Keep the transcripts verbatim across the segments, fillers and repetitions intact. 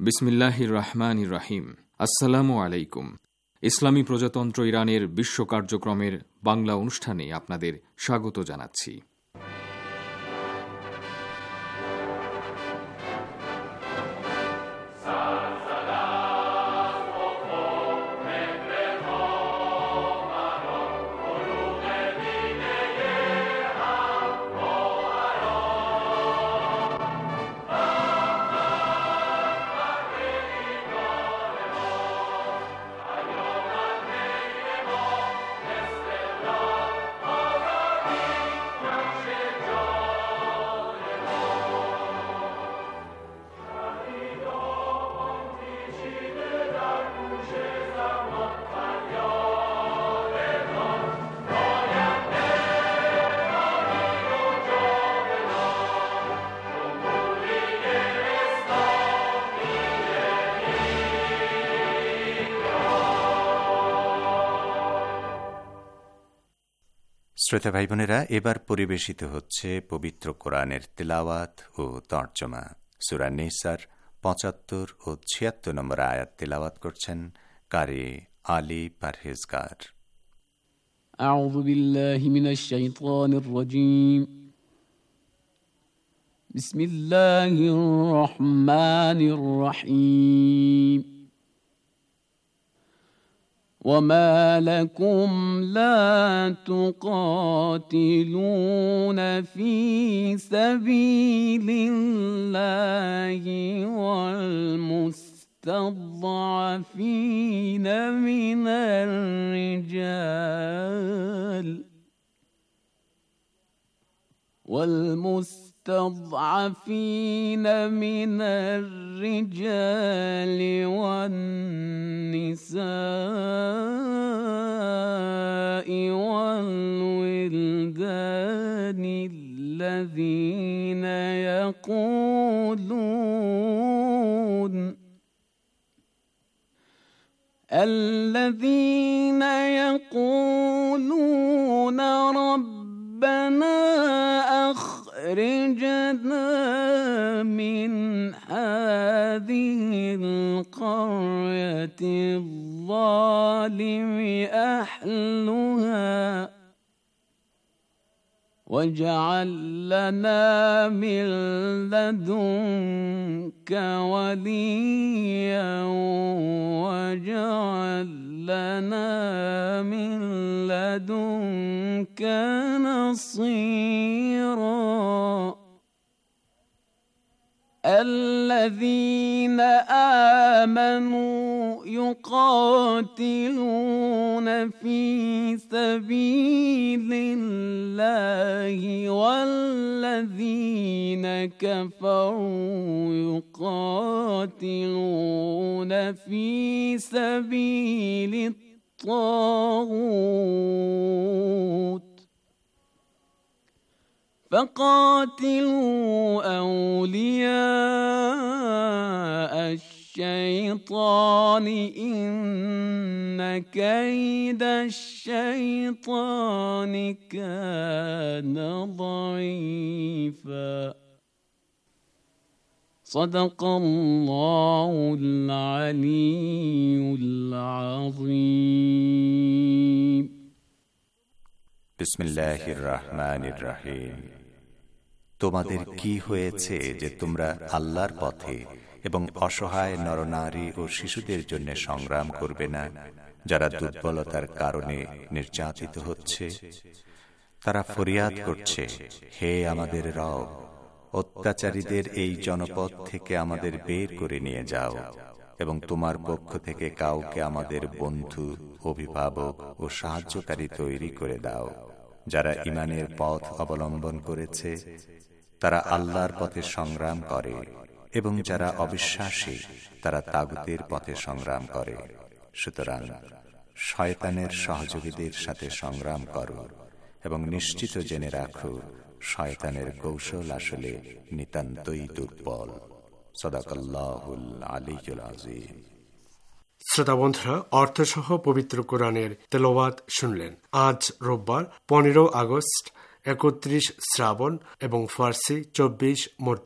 বিসমিল্লাহির রহমানির রহিম। আসসালামু আলাইকুম। ইসলামী প্রজাতন্ত্র ইরানের বিশ্ব কার্যক্রমের বাংলা অনুষ্ঠানে আপনাদের স্বাগত জানাচ্ছি। শ্রোতা ভাই বোনেরা, এবার পরিবেশিত হচ্ছে পবিত্র কোরআনের তেলাওয়াত ও তর্জমা। সূরা নিসার পঁচাত্তর ও ছিয়াত্তর নম্বর আয়াত তেলাওয়াত করছেন কারি আলী পারহেজগার। আউযু বিল্লাহি মিনাশ শাইতানির রাজীম। বিসমিল্লাহির রহমানির রহিম। وما لكم لا تقاتلون في سبيل الله والمستضعفين من الرجال والمستضعفين من الرجال والنساء والولدان الذين يقولون الذين يقولون ربنا أخرجنا من هذه القرية الظالم أهلها واجعل لنا من لدنك وليا واجعل لنا من لدنك نصيرا. الذين آمنوا يقاتلون في سبيل الله والذين كفروا يقاتلون في سبيل الطاغوت فقاتلوا أولياء الشيطان إن كيد الشيطان كان ضعيفا. صدق الله العلي العظيم. বিসমিল্লাহির রহমানির রহিম। তোমাদের কি হয়েছে যে তোমরা আল্লাহর পথে এবং অসহায় নরনারী ও শিশুদের জন্য সংগ্রাম করবে না, যারা দুর্বলতার কারণে নির্যাতিত হচ্ছে? তারা ফরিয়াদ করছে, হে আমাদের রব, অত্যাচারীদের এই জনপদ থেকে আমাদের বের করে নিয়ে যাও এবং তোমার পক্ষ থেকে কাউকে আমাদের বন্ধু, অভিভাবক ও সাহায্যকারী তৈরি করে দাও। যারা ঈমানের পথ অবলম্বন করেছে তারা আল্লাহর পথে সংগ্রাম করে, এবং যারা অবিশ্বাসী তারা তাগুতের পথে সংগ্রাম করে। সুতরাং শয়তানের সহযোগীদের সাথে সংগ্রাম করো এবং নিশ্চিত জেনে রাখো, শয়তানের কৌশল আসলে নিতান্তই দুর্বল। সাদাকাল্লাহুল আলিয়্যুল আযীম। শ্রোতা বন্ধুরা, অর্থসহ পবিত্র কোরআনের তেলাওয়াত শুনলেন। আজ রোববার পনেরো আগস্ট, একত্রিশ শ্রাবণ এবং ফার্সি চব্বিশ মুরতদ।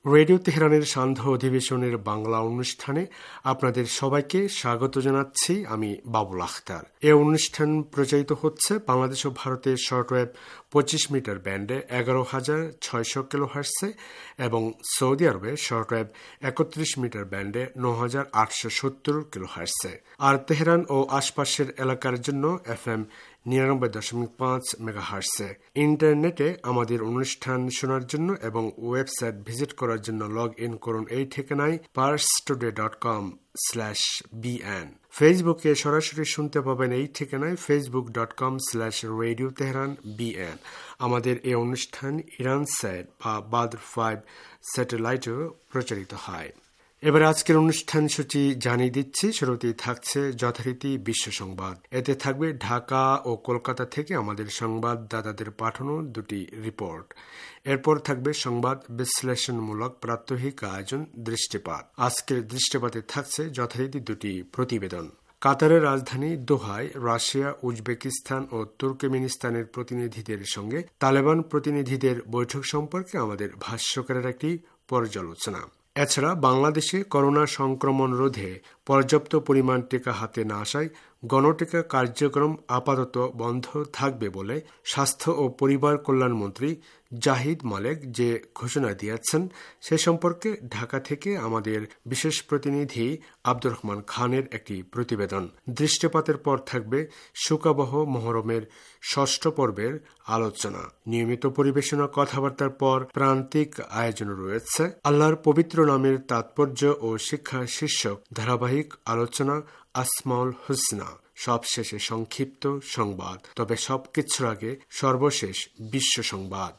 রেডিও তেহরানের সান্ধ্য অধিবেশনের বাংলা অনুষ্ঠানে আপনাদের সবাইকে স্বাগত জানাচ্ছি। আমি বাবুল আখতার। এ অনুষ্ঠান প্রচারিত হচ্ছে বাংলাদেশ ও ভারতের শর্টওয়েভ পঁচিশ মিটার ব্যান্ডে এগারো হাজার ছয়শ কিলোহার্টসে এবং সৌদি আরবে শর্টওয়েভ একত্রিশ মিটার ব্যান্ডে ন হাজার আটশো সত্তর কিলোহার্টসে, আর তেহরান ও আশপাশের এলাকার জন্য এফ এম নিরানব্বই দশমিক পাঁচ মেগাহার্টসে। ইন্টারনেটে আমাদের অনুষ্ঠান শোনার জন্য এবং ওয়েবসাইট ভিজিট করার জন্য লগ ইন করুন এই ঠিকানায় Pars today dot com slash BN. ফেসবুকে সরাসরি শুনতে পাবেন এই ঠিকানায় Facebook dot com slash radio Tehran BN. আমাদের এই অনুষ্ঠান ইরান স্যাট বা বাদর ফাইভ স্যাটেলাইটেও প্রচারিত হয়। এবার আজকের অনুষ্ঠান সূচি জানিয়ে দিচ্ছি। শুরুতেই থাকছে যথারীতি বিশ্ব সংবাদ। এতে থাকবে ঢাকা ও কলকাতা থেকে আমাদের সংবাদদাতাদের পাঠানো দুটি রিপোর্ট। এরপর থাকবে সংবাদ বিশ্লেষণমূলক প্রাত্যহিক আয়োজন দৃষ্টিপাত। আজকের দৃষ্টিপাতে থাকছে যথারীতি দুটি প্রতিবেদন। কাতারের রাজধানী দোহায় রাশিয়া, উজবেকিস্তান ও তুর্কমেনিস্তানের প্রতিনিধিদের সঙ্গে তালেবান প্রতিনিধিদের বৈঠক সম্পর্কে আমাদের ভাষ্যকারের একটি পর্যালোচনা। এছাড়া বাংলাদেশে করোনা সংক্রমণ রোধে পর্যাপ্ত পরিমাণ টিকা হাতে না আসায় গণটিকা কার্যক্রম আপাতত বন্ধ থাকবে বলে স্বাস্থ্য ও পরিবার কল্যাণ মন্ত্রী জাহিদ মালেক যে ঘোষণা দিয়েছেন সে সম্পর্কে ঢাকা থেকে আমাদের বিশেষ প্রতিনিধি আব্দুর রহমান খানের একটি প্রতিবেদন। দৃষ্টিপাতের পর থাকবে শোকাবহ মহরমের ষষ্ঠ পর্বের আলোচনা। নিয়মিত পরিবেশনা কথাবার্তার পর প্রান্তিক আয়োজন রয়েছে আল্লাহর পবিত্র নামের তাৎপর্য ও শিক্ষা শীর্ষক ধারাবাহিক আলোচনা আসমাউল হুসনা। সবশেষে সংক্ষিপ্ত সংবাদ। তবে সবকিছুর আগে সর্বশেষ বিশ্ব সংবাদ।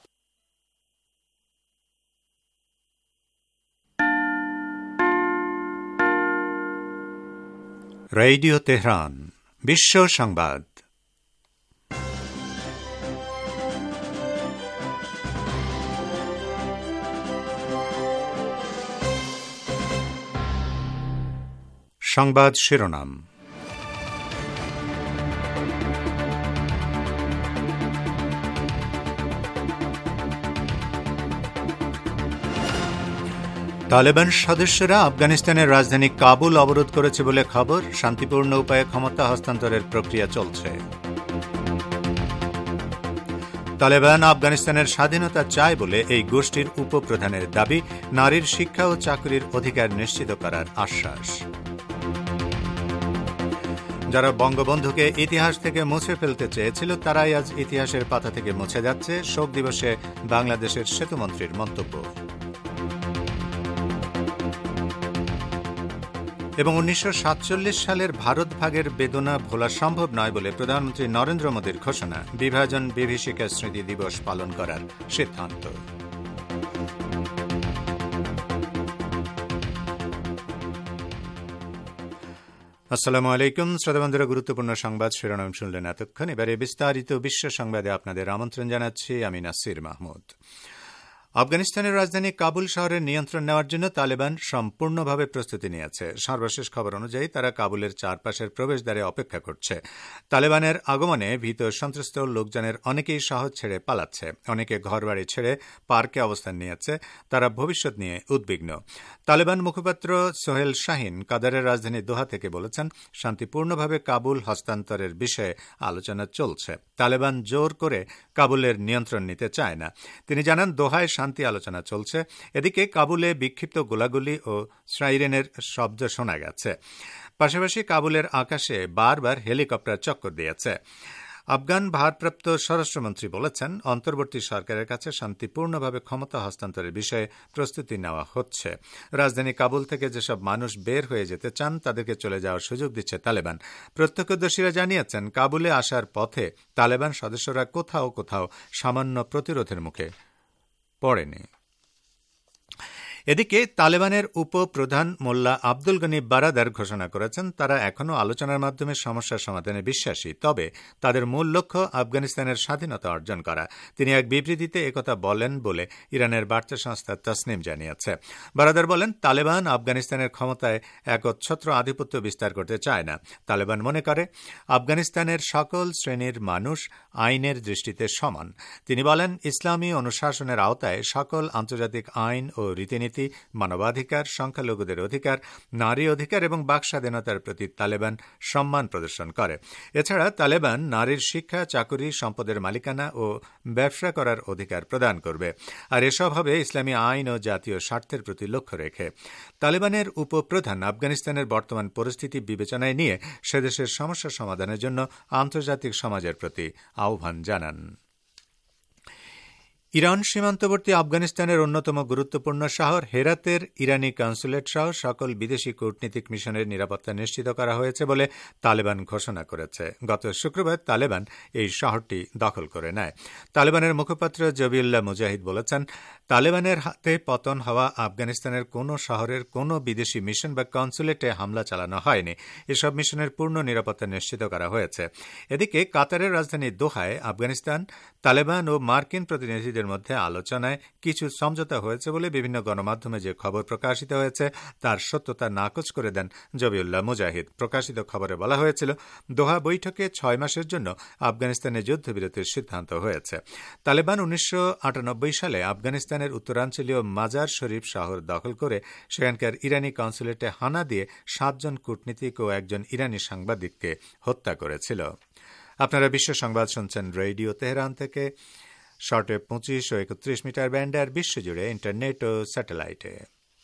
রেডিও তেহরান বিশ্ব সংবাদ। সংবাদ শিরোনাম। তালেবান সদস্যরা আফগানিস্তানের রাজধানী কাবুল অবরোধ করেছে বলে খবর। শান্তিপূর্ণ উপায়ে ক্ষমতা হস্তান্তরের প্রক্রিয়া চলছে। তালেবান আফগানিস্তানের স্বাধীনতা চায় বলে এই গোষ্ঠীর উপপ্রধানের দাবি। নারীর শিক্ষা ও চাকরির অধিকার নিশ্চিত করার আশ্বাস। যারা বঙ্গবন্ধুকে ইতিহাস থেকে মুছে ফেলতে চেয়েছিল তারাই আজ ইতিহাসের পাতা থেকে মুছে যাচ্ছে, শোক দিবসে বাংলাদেশের সেতুমন্ত্রীর মন্তব্য। এবং উনিশশো সাতচল্লিশ সালের ভারত ভাগের বেদনা ভোলা সম্ভব নয় বলে প্রধানমন্ত্রী নরেন্দ্র মোদীর ঘোষণা। বিভাজন বিভীষিকা স্মৃতি দিবস পালন করার সিদ্ধান্ত। আসসালামু আলাইকুম শ্রোতাবন্ধুরা, গুরুত্বপূর্ণ সংবাদ শিরোনাম শুনলেন এতক্ষণ। এবারে বিস্তারিত বিশ্ব সংবাদে আপনাদের আমন্ত্রণ জানাচ্ছি আমি নাসির মাহমুদ। আফগানিস্তানের রাজধানী কাবুল শহরের নিয়ন্ত্রণ নেওয়ার জন্য তালেবান সম্পূর্ণভাবে প্রস্তুতি নিয়েছে। সর্বশেষ খবর অনুযায়ী তারা কাবুলের চারপাশের প্রবেশদ্বারে অপেক্ষা করছে। তালেবানের আগমনে ভীত সন্ত্রস্ত লোকজনের অনেকেই শহর ছেড়ে পালাচ্ছে, অনেকে ঘরবাড়ি ছেড়ে পার্কে অবস্থান নিয়েছে। তারা ভবিষ্যৎ নিয়ে উদ্বিগ্ন। তালেবান মুখপাত্র সোহেল শাহিন কাতারের রাজধানী দোহা থেকে বলেছেন, শান্তিপূর্ণভাবে কাবুল হস্তান্তরের বিষয়ে আলোচনা চলছে। তালেবান জোর করে কাবুলের নিয়ন্ত্রণ নিতে চায় না। তিনি জানান, দোহায় শান্তি আলোচনা চলছে। এদিকে কাবুলে বিক্ষিপ্ত গোলাগুলি ও সাইরেনের শব্দ শোনা গেছে। পাশাপাশি কাবুলের আকাশে বারবার হেলিকপ্টার চক্কর দিয়েছে। আফগান ভারপ্রাপ্ত স্বরাষ্ট্রমন্ত্রী বলেছেন, অন্তর্বর্তী সরকারের কাছে শান্তিপূর্ণভাবে ক্ষমতা হস্তান্তরের বিষয়ে প্রস্তুতি নেওয়া হচ্ছে। রাজধানী কাবুল থেকে যেসব মানুষ বের হয়ে যেতে চান তাদেরকে চলে যাওয়ার সুযোগ দিচ্ছে তালেবান। প্রত্যক্ষদর্শীরা জানিয়েছেন, কাবুলে আসার পথে তালেবান সদস্যরা কোথাও কোথাও সামান্য প্রতিরোধের মুখে পড়েনি। এদিকে তালেবানের উপপ্রধান মোল্লা আব্দুল গনি বারাদার ঘোষণা করেছেন, তারা এখনও আলোচনার মাধ্যমে সমস্যার সমাধানে বিশ্বাসী, তবে তাদের মূল লক্ষ্য আফগানিস্তানের স্বাধীনতা অর্জন করা। তিনি এক বিবৃতিতে একথা বলেন বলে ইরানের বার্তা সংস্থা তাসনিম জানিয়েছে। বারাদার বলেন, তালেবান আফগানিস্তানের ক্ষমতায় একচ্ছত্র আধিপত্য বিস্তার করতে চায় না। তালেবান মনে করে আফগানিস্তানের সকল শ্রেণীর মানুষ আইনের দৃষ্টিতে সমান। তিনি বলেন, ইসলামী অনুশাসনের আওতায় সকল আন্তর্জাতিক আইন ও রীতিনীতি দুর্নীতি, মানবাধিকার, সংখ্যালঘুদের অধিকার, নারী অধিকার এবং বাক স্বাধীনতার প্রতি তালেবান সম্মান প্রদর্শন করে। এছাড়া তালেবান নারীর শিক্ষা, চাকুরি, সম্পদের মালিকানা ও ব্যবসা করার অধিকার প্রদান করবে। আর এসব হবে ইসলামী আইন ও জাতীয় স্বার্থের প্রতি লক্ষ্য রেখে। তালেবানের উপপ্রধান আফগানিস্তানের বর্তমান পরিস্থিতি বিবেচনায় নিয়ে সেদেশের সমস্যা সমাধানের জন্য আন্তর্জাতিক সমাজের প্রতি আহ্বান জানান। ইরান সীমান্তবর্তী আফগানিস্তানের অন্যতম গুরুত্বপূর্ণ শহর হেরাতের ইরানি কনসুলেট সহ সকল বিদেশি কূটনীতিক মিশনের নিরাপত্তা নিশ্চিত করা হয়েছে বলে তালেবান ঘোষণা করেছে। গত শুক্রবার তালেবান এই শহরটি দখল করে নেয়। তালেবানের মুখপাত্র জবিউল্লাহ মুজাহিদ বলেছেন, তালেবানের হাতে পতন হওয়া আফগানিস্তানের কোনো শহরের কোনো বিদেশি মিশন বা কনসুলেটে হামলা চালানো হয়নি। এসব মিশনের পূর্ণ নিরাপত্তা নিশ্চিত করা হয়েছে। এদিকে কাতারের রাজধানী দোহায় আফগানিস্তান, তালেবান ও মার্কিন প্রতিনিধিদের মধ্যে আলোচনায় কিছু সমঝোতা হয়েছে বলে বিভিন্ন গণমাধ্যমে যে খবর প্রকাশিত হয়েছে তার সত্যতা নাকচ করে দেন জবিউল্লাহ মুজাহিদ। প্রকাশিত খবরে বলা হয়েছিল, দোহা বৈঠকে ছয় মাসের জন্য আফগানিস্তানে যুদ্ধবিরতির সিদ্ধান্ত হয়েছে। তালেবান উনিশশো আটানব্বই সালে আফগানিস্তানের উত্তরাঞ্চলীয় মাজার শরীফ শহর দখল করে সেখানকার ইরানি কনসুলেটে হানা দিয়ে সাতজন কূটনীতিক ও একজন ইরানি সাংবাদিককে হত্যা করেছিল। আপনারা বিশ্ব সংবাদ শুনছেন রেডিও তেহরান থেকে, শর্টওয়েভ পঁচিশ ও একত্রিশ মিটার ব্যান্ডে আর বিশ্বজুড়ে ইন্টারনেট ও স্যাটেলাইটে।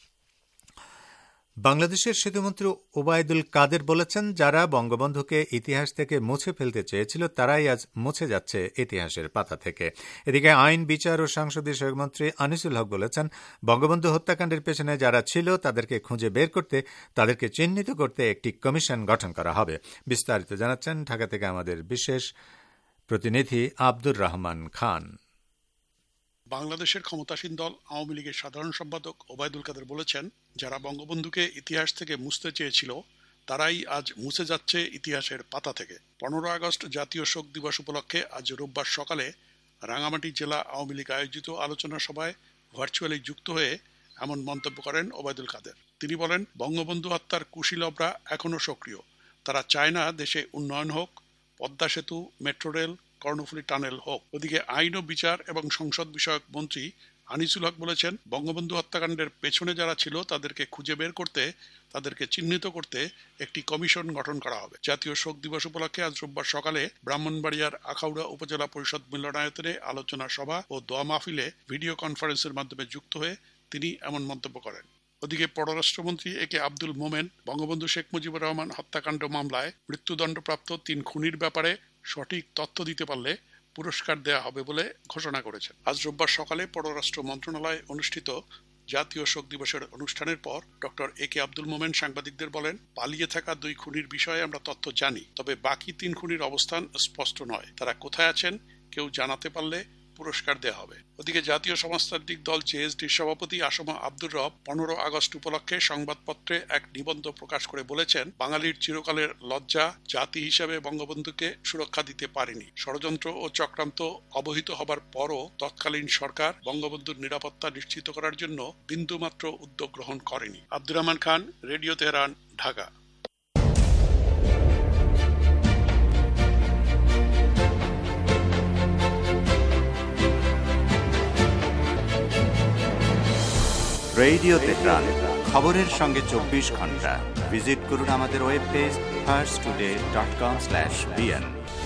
বাংলাদেশের সেতুমন্ত্রী ওবায়দুল কাদের বলেছেন, যারা বঙ্গবন্ধুকে ইতিহাস থেকে মুছে ফেলতে চেয়েছিল তারাই আজ মুছে যাচ্ছে ইতিহাসের পাতা থেকে। এদিকে আইন, বিচার ও সংসদীয় সহমন্ত্রী আনিসুল হক বলেছেন, বঙ্গবন্ধু হত্যাকাণ্ডের পেছনে যারা ছিল তাদেরকে খুঁজে বের করতে, তাদেরকে চিহ্নিত করতে একটি কমিশন গঠন করা হবে। বিস্তারিত জানাচ্ছেন ঢাকা থেকে আমাদের বিশেষ প্রতিনিধি আব্দুর রহমান খান। বাংলাদেশের ক্ষমতাসীন দল আওয়ামী লীগের সাধারণ সম্পাদক ওবায়দুল কাদের বলেছেন, যারা বঙ্গবন্ধুকে ইতিহাস থেকে মুছতে চেয়েছিল তারাই আজ মুছে যাচ্ছে ইতিহাসের পাতা থেকে। পনেরো আগস্ট জাতীয় শোক দিবস উপলক্ষে আজ রোববার সকালে রাঙামাটি জেলা আওয়ামী লীগ আয়োজিত আলোচনা সভায় ভার্চুয়ালি যুক্ত হয়ে এমন মন্তব্য করেন ওবায়দুল কাদের। তিনি বলেন, বঙ্গবন্ধু হত্যার কুশীলবরা এখনও সক্রিয়। তারা চায় না দেশে উন্নয়ন হোক, পদ্মা সেতু, মেট্রো রেল, কর্ণফুলী টানেল হোক। ওদিকে আইন ও বিচার এবং সংসদ বিষয়ক মন্ত্রী আনিসুল হক বলেছেন, বঙ্গবন্ধু হত্যাকাণ্ডের পেছনে যারা ছিল তাদেরকে খুঁজে বের করতে, তাদেরকে চিহ্নিত করতে একটি কমিশন গঠন করা হবে। জাতীয় শোক দিবস উপলক্ষে আজ রোববার সকালে ব্রাহ্মণবাড়িয়ার আখাউড়া উপজেলা পরিষদ মিলনায়তনে আলোচনা সভা ও দোয়া মাহফিলে ভিডিও কনফারেন্সের মাধ্যমে যুক্ত হয়ে তিনি এমন মন্তব্য করেন। ওদিকে পররাষ্ট্রমন্ত্রী এ কে আব্দুল মোমেন বঙ্গবন্ধু শেখ মুজিবুর রহমান হত্যাকাণ্ড মামলায় মৃত্যুদণ্ডপ্রাপ্ত তিন খুনির ব্যাপারে সঠিক তথ্য দিতে পারলে পুরস্কার দেয়া হবে বলে ঘোষণা করেছেন। আজ রোববার সকালে পররাষ্ট্র মন্ত্রণালয়ে অনুষ্ঠিত জাতীয় শোক দিবসের অনুষ্ঠানের পর ডক্টর এ কে আব্দুল মোমেন সাংবাদিকদের বলেন, পালিয়ে থাকা দুই খুনির বিষয়ে আমরা তথ্য জানি, তবে বাকি তিন খুনির অবস্থান স্পষ্ট নয়। তারা কোথায় আছেন কেউ জানাতে পারলে পুরস্কার দেওয়া হবে। ওদিকে জাতীয় সমাজতান্ত্রিক দল জেএসডির সভাপতি আসমা আব্দুর রব পনেরো আগস্ট উপলক্ষে সংবাদপত্রে এক নিবন্ধ প্রকাশ করে বলেছেন, বাঙালির চিরকালের লজ্জা, জাতি হিসাবে বঙ্গবন্ধুকে সুরক্ষা দিতে পারেনি। ষড়যন্ত্র ও চক্রান্ত অবহিত হবার পরও তৎকালীন সরকার বঙ্গবন্ধুর নিরাপত্তা নিশ্চিত করার জন্য বিন্দুমাত্র উদ্যোগ গ্রহণ করেনি। Abdur Rahman Khan, radio Tehran, Dhaka. Radio Tehran, খবরের সঙ্গে চব্বিশ ঘন্টা। ভিজিট করুন আমাদের web page Pars today dot com slash BN.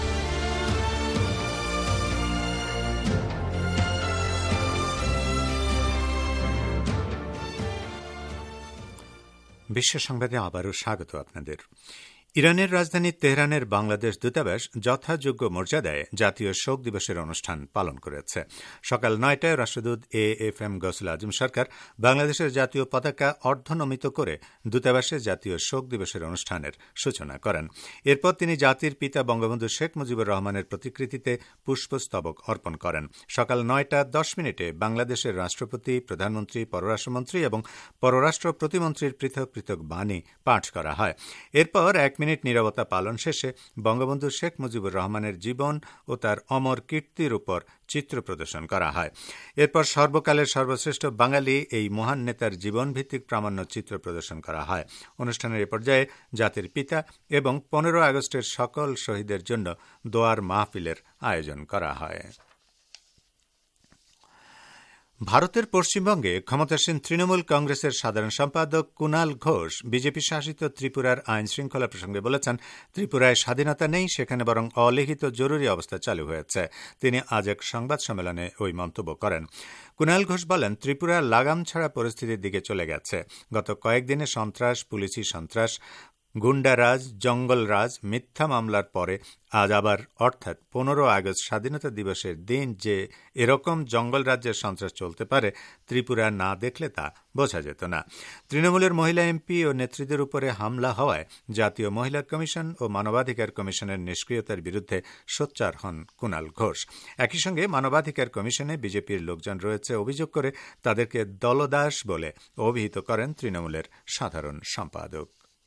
বিশ্ব সংবাদে আবারও স্বাগত আপনাদের। ইরানের রাজধানী তেহরানের বাংলাদেশ দূতাবাস যথাযোগ্য মর্যাদায় জাতীয় শোক দিবসের অনুষ্ঠান পালন করেছে। সকাল নয়টায় রাষ্ট্রদূত এ এফ এম গৌসুল আজম সরকার বাংলাদেশের জাতীয় পতাকা অর্ধনমিত করে দূতাবাসে জাতীয় শোক দিবসের অনুষ্ঠানের সূচনা করেন। এরপর তিনি জাতির পিতা বঙ্গবন্ধু শেখ মুজিবুর রহমানের প্রতিকৃতিতে পুষ্পস্তবক অর্পণ করেন। সকাল নয়টা দশ মিনিটে বাংলাদেশের রাষ্ট্রপতি, প্রধানমন্ত্রী, পররাষ্ট্রমন্ত্রী এবং পররাষ্ট্র প্রতিমন্ত্রীর পৃথক পৃথক বাণী পাঠ করা হয়। এরপর এক মিনিট নীরবতা পালন শেষে বঙ্গবন্ধু শেখ মুজিবুর রহমানের জীবন ও তার অমর কীর্তির উপর চিত্র প্রদর্শন করা হয়। এরপর সর্বকালের সর্বশ্রেষ্ঠ বাঙালি এই মহান নেতার জীবনভিত্তিক প্রামাণ্য চিত্র প্রদর্শন করা হয়। অনুষ্ঠানের এ পর্যায়ে জাতির পিতা এবং পনেরো আগস্টের সকল শহীদের জন্য দোয়ার মাহফিলের আয়োজন করা হয়। ভারতের পশ্চিমবঙ্গে ক্ষমতাসীন তৃণমূল কংগ্রেসের সাধারণ সম্পাদক কুণাল ঘোষ বিজেপি শাসিত ত্রিপুরার আইন শৃঙ্খলা প্রসঙ্গে বলেছেন, ত্রিপুরায় স্বাধীনতা নেই, সেখানে বরং অলিখিত জরুরি অবস্থা চালু হয়েছে। তিনি আজ এক সংবাদ সম্মেলনে ওই মন্তব্য করেন। কুণাল ঘোষ বলেন, ত্রিপুরা লাগাম ছাড়া পরিস্থিতির দিকে চলে গেছে। গত কয়েকদিনে সন্ত্রাস, পুলিশি সন্ত্রাস, গুন্ডারাজ, জঙ্গলরাজ, মিথ্যা মামলার পরে আজ আবার অর্থাৎ পনেরো আগস্ট স্বাধীনতা দিবসের দিন যে এরকম জঙ্গল রাজ্যের সন্ত্রাস চলতে পারে ত্রিপুরা না দেখলে তা বোঝা যেত না। তৃণমূলের মহিলা এমপি ও নেত্রীদের উপরে হামলা হওয়ায় জাতীয় মহিলা কমিশন ও মানবাধিকার কমিশনের নিষ্ক্রিয়তার বিরুদ্ধে সোচ্চার হন কুণাল ঘোষ। একই সঙ্গে মানবাধিকার কমিশনে বিজেপির লোকজন রয়েছে অভিযোগ করে তাদেরকে দলদাস বলে অভিহিত করেন তৃণমূলের সাধারণ সম্পাদক।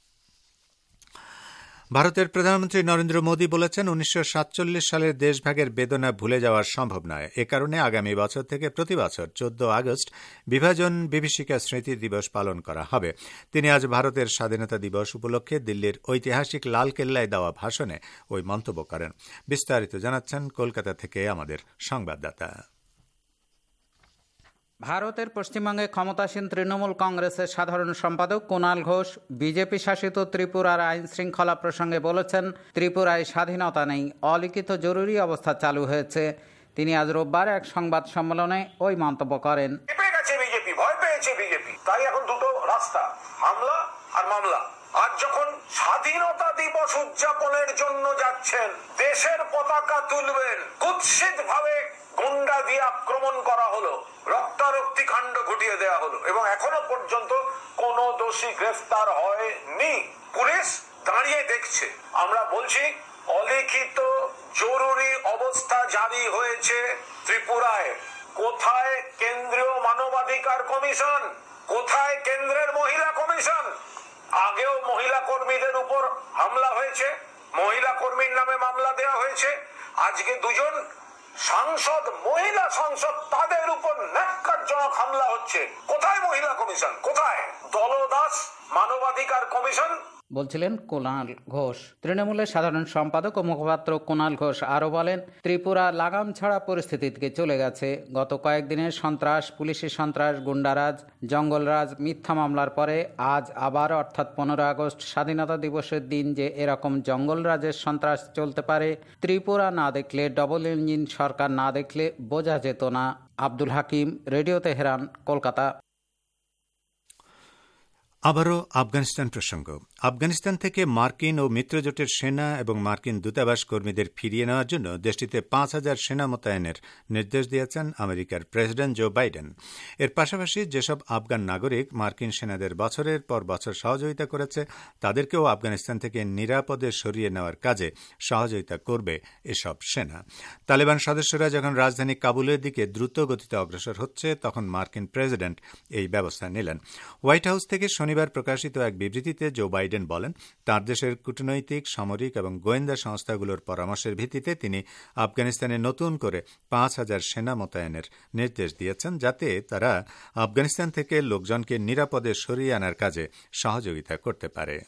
ভারতের প্রধানমন্ত্রী নরেন্দ্র মোদী বলেছেন, উনিশশো সাতচল্লিশ সালের দেশভাগের বেদনা ভুলে যাওয়া সম্ভব নয়। এ কারণে আগামী বছর থেকে প্রতি বছর চোদ্দ আগস্ট বিভাজন বিভীষিকা স্মৃতি দিবস পালন করা হবে। তিনি আজ ভারতের স্বাধীনতা দিবস উপলক্ষে দিল্লির ঐতিহাসিক লালকেল্লায় দেওয়া ভাষণে ওই মন্তব্য করেন। বিস্তারিত জানাচ্ছেন কলকাতা থেকে আমাদের সংবাদদাতা। ভারতের পশ্চিমবঙ্গে ক্ষমতাসীন তৃণমূল কংগ্রেসের সাধারণ সম্পাদক কুণাল ঘোষ বিজেপি শাসিত ত্রিপুরার আইন শৃঙ্খলা প্রসঙ্গে বলেছেন, ত্রিপুরায় স্বাধীনতা নেই, অলিখিত জরুরি অবস্থা চালু হয়েছে। তিনি আজ রোববার এক সংবাদ সম্মেলনে ওই মন্তব্য করেন। বিজেপি ভয় পেয়েছে, বিজেপি তাই এখন দুটো রাস্তা, হামলা আর মামলা। আজ যখন স্বাধীনতা দিবস উদযাপনের জন্য যাচ্ছেন, দেশের পতাকা তুলবেন, কুৎসিত ভাবে গুন্ডা দিয়ে আক্রমণ করা হলো, রক্তারক্তি কাণ্ড ঘটিয়ে দেওয়া হলো এবং এখনো পর্যন্ত কোন দোষী গ্রেফতার হয়নি। পুলিশ দাঁড়িয়ে দেখছে। আমরা বলছি, অলিখিত জরুরি অবস্থা জারি হয়েছে ত্রিপুরায়। কোথায় কেন্দ্রীয় মানবাধিকার কমিশন? কোথায় কেন্দ্রের মহিলা কমিশন? আগেও মহিলা কর্মীদের উপর হামলা হয়েছে, মহিলা কর্মীর নামে মামলা দেওয়া হয়েছে। আজকে দুজন সাংসদ, মহিলা সাংসদ, তাদের উপর ন্যাক্কারজনক হামলা হচ্ছে। কোথায় মহিলা কমিশন? কোথায় দলদাস মানবাধিকার কমিশন? বলছিলেন কুণাল ঘোষ। তৃণমূলের সাধারণ সম্পাদক ও মুখপাত্র কুণাল ঘোষ আরও বলেন, ত্রিপুরা লাগাম ছাড়া পরিস্থিতি থেকে চলে গেছে। গত কয়েকদিনের সন্ত্রাস, পুলিশি সন্ত্রাস, গুন্ডারাজ, জঙ্গলরাজ, মিথ্যা মামলার পরে আজ আবার অর্থাৎ পনেরো আগস্ট স্বাধীনতা দিবসের দিন যে এরকম জঙ্গলরাজের সন্ত্রাস চলতে পারে ত্রিপুরা না দেখলে, ডবল ইঞ্জিন সরকার না দেখলে বোঝা যেত না। Abdul Hakim, radio Tehran, Kolkata. আবারও আফগানিস্তান প্রসঙ্গ। আফগানিস্তান থেকে মার্কিন ও মিত্রজোটের সেনা এবং মার্কিন দূতাবাস কর্মীদের ফিরিয়ে নেওয়ার জন্য দেশটিতে পাঁচ হাজার সেনা মোতায়েনের নির্দেশ দিয়েছেন আমেরিকার প্রেসিডেন্ট জো বাইডেন। এর পাশাপাশি যেসব আফগান নাগরিক মার্কিন সেনাদের বছরের পর বছর সহযোগিতা করেছে, তাদেরকেও আফগানিস্তান থেকে নিরাপদে সরিয়ে নেওয়ার কাজে সহযোগিতা করবে এসব সেনা। তালেবান সদস্যরা যখন রাজধানী কাবুলের দিকে দ্রুত গতিতে অগ্রসর হচ্ছে, তখন মার্কিন প্রেসিডেন্ট এই ব্যবস্থা নিলেন। হোয়াইট হাউস থেকে শনিবার প্রকাশিত এক বিবৃতিতে জো বাইডেন বলেন, তাঁর দেশের কূটনৈতিক, সামরিক এবং গোয়েন্দা সংস্থাগুলোর পরামর্শের ভিত্তিতে তিনি আফগানিস্তানে নতুন করে পাঁচ হাজার সেনা মোতায়েনের নির্দেশ দিয়েছেন, যাতে তারা আফগানিস্তান থেকে লোকজনকে নিরাপদে সরিয়ে আনার কাজে সহযোগিতা করতে পারে।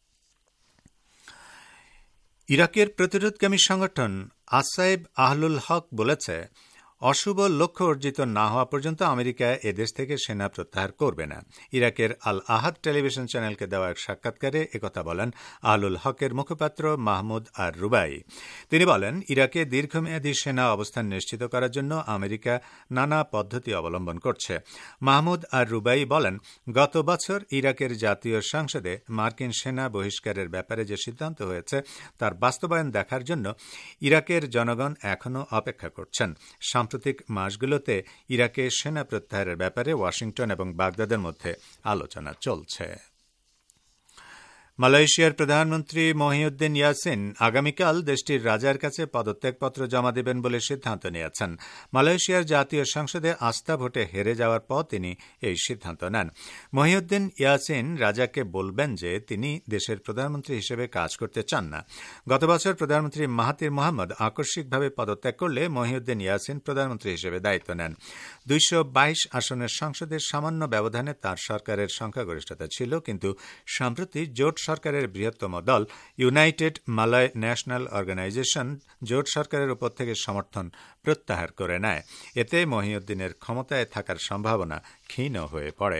ইরাকের প্রতিরোধকামী সংগঠন আসাইব আহলুল হক বলেছে, অশুভ লক্ষ্য অর্জিত না হওয়া পর্যন্ত আমেরিকা এদেশ থেকে সেনা প্রত্যাহার করবে না। ইরাকের আল আহাদ টেলিভিশন চ্যানেলকে দেওয়া এক সাক্ষাৎকারে একথা বলেন আহলুল হকের মুখপাত্র মাহমুদ আর রুবাই। তিনি বলেন, ইরাকে দীর্ঘমেয়াদী সেনা অবস্থান নিশ্চিত করার জন্য আমেরিকা নানা পদ্ধতি অবলম্বন করছে। মাহমুদ আর রুবাই বলেন, গত বছর ইরাকের জাতীয় সংসদে মার্কিন সেনা বহিষ্কারের ব্যাপারে যে সিদ্ধান্ত হয়েছে তার বাস্তবায়ন দেখার জন্য ইরাকের জনগণ এখনও অপেক্ষা করছেন। সাম্প্রতিক মাসগুলোতে ইরাকে সেনা প্রত্যাহারের ব্যাপারে ওয়াশিংটন এবং বাগদাদের মধ্যে আলোচনা চলছে। মালয়েশিয়ার প্রধানমন্ত্রী মহিউদ্দিন ইয়াসিন আগামীকাল দেশটির রাজার কাছে পদত্যাগপত্র জমা দেবেন বলে সিদ্ধান্ত নিয়েছেন। মালয়েশিয়ার জাতীয় সংসদে আস্থা ভোটে হেরে যাওয়ার পর তিনি এই সিদ্ধান্ত নেন। মহিউদ্দিন ইয়াসিন রাজাকে বলবেন যে তিনি দেশের প্রধানমন্ত্রী হিসেবে কাজ করতে চান না। গত বছর প্রধানমন্ত্রী মাহাতির মোহাম্মদ আকস্মিকভাবে পদত্যাগ করলে মহিউদ্দিন ইয়াসিন প্রধানমন্ত্রী হিসেবে দায়িত্ব নেন। দুইশো বাইশ আসনের সংসদের সামান্য ব্যবধানে তার সরকারের সংখ্যাগরিষ্ঠতা ছিল, কিন্তু সম্প্রতি জোট সরকারের বৃহত্তম দল ইউনাইটেড মালয় ন্যাশনাল অর্গানাইজেশন জোট সরকারের উপর থেকে সমর্থন প্রত্যাহার করে নেয়। এতে মহিউদ্দিনের ক্ষমতায় থাকার সম্ভাবনা ক্ষীণ হয়ে পড়ে।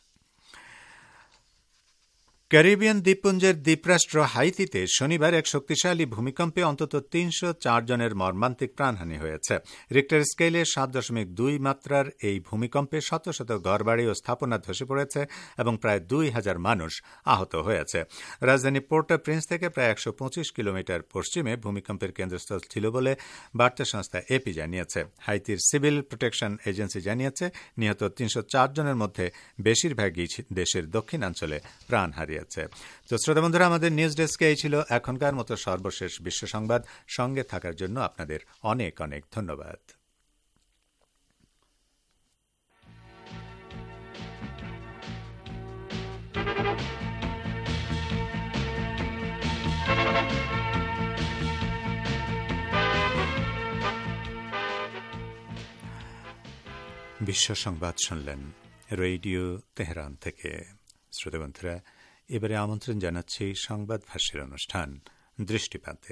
ক্যারিবিয়ান দ্বীপপুঞ্জের দ্বীপরাষ্ট্র হাইতিতে শনিবার এক শক্তিশালী ভূমিকম্পে অন্তত তিনশো চার জনের মর্মান্তিক প্রাণহানি হয়েছে। রিক্টার স্কেলে সাত দশমিক দুই মাত্রার এই ভূমিকম্পে শত শত ঘরবাড়ি ও স্থাপনা ধসে পড়েছে এবং প্রায় দুই হাজার মানুষ আহত হয়েছে। রাজধানী পোর্ট অব প্রিন্স থেকে প্রায় একশো পঁচিশ কিলোমিটার পশ্চিমে ভূমিকম্পের কেন্দ্রস্থল ছিল বলে বার্তা সংস্থা এপি জানিয়েছে। হাইতির সিভিল প্রোটেকশন এজেন্সি জানিয়েছে নিহত তিনশো চার জনের মধ্যে বেশিরভাগই দেশের দক্ষিণাঞ্চলে প্রাণ হারিয়েছে। তো শ্রোতা বন্ধুরা, আমাদের নিউজ ডেস্কে এই ছিল এখনকার মতো সর্বশেষ বিশ্ব সংবাদ। সঙ্গে থাকার জন্য আপনাদের অনেক অনেক ধন্যবাদ। বিশ্ব সংবাদ শুনলেন রেডিও তেহরান থেকে। শ্রোতা বন্ধুরা, এবারে আমন্ত্রণ জানাচ্ছি সংবাদ ভাষ্যের অনুষ্ঠান দৃষ্টিপাতে।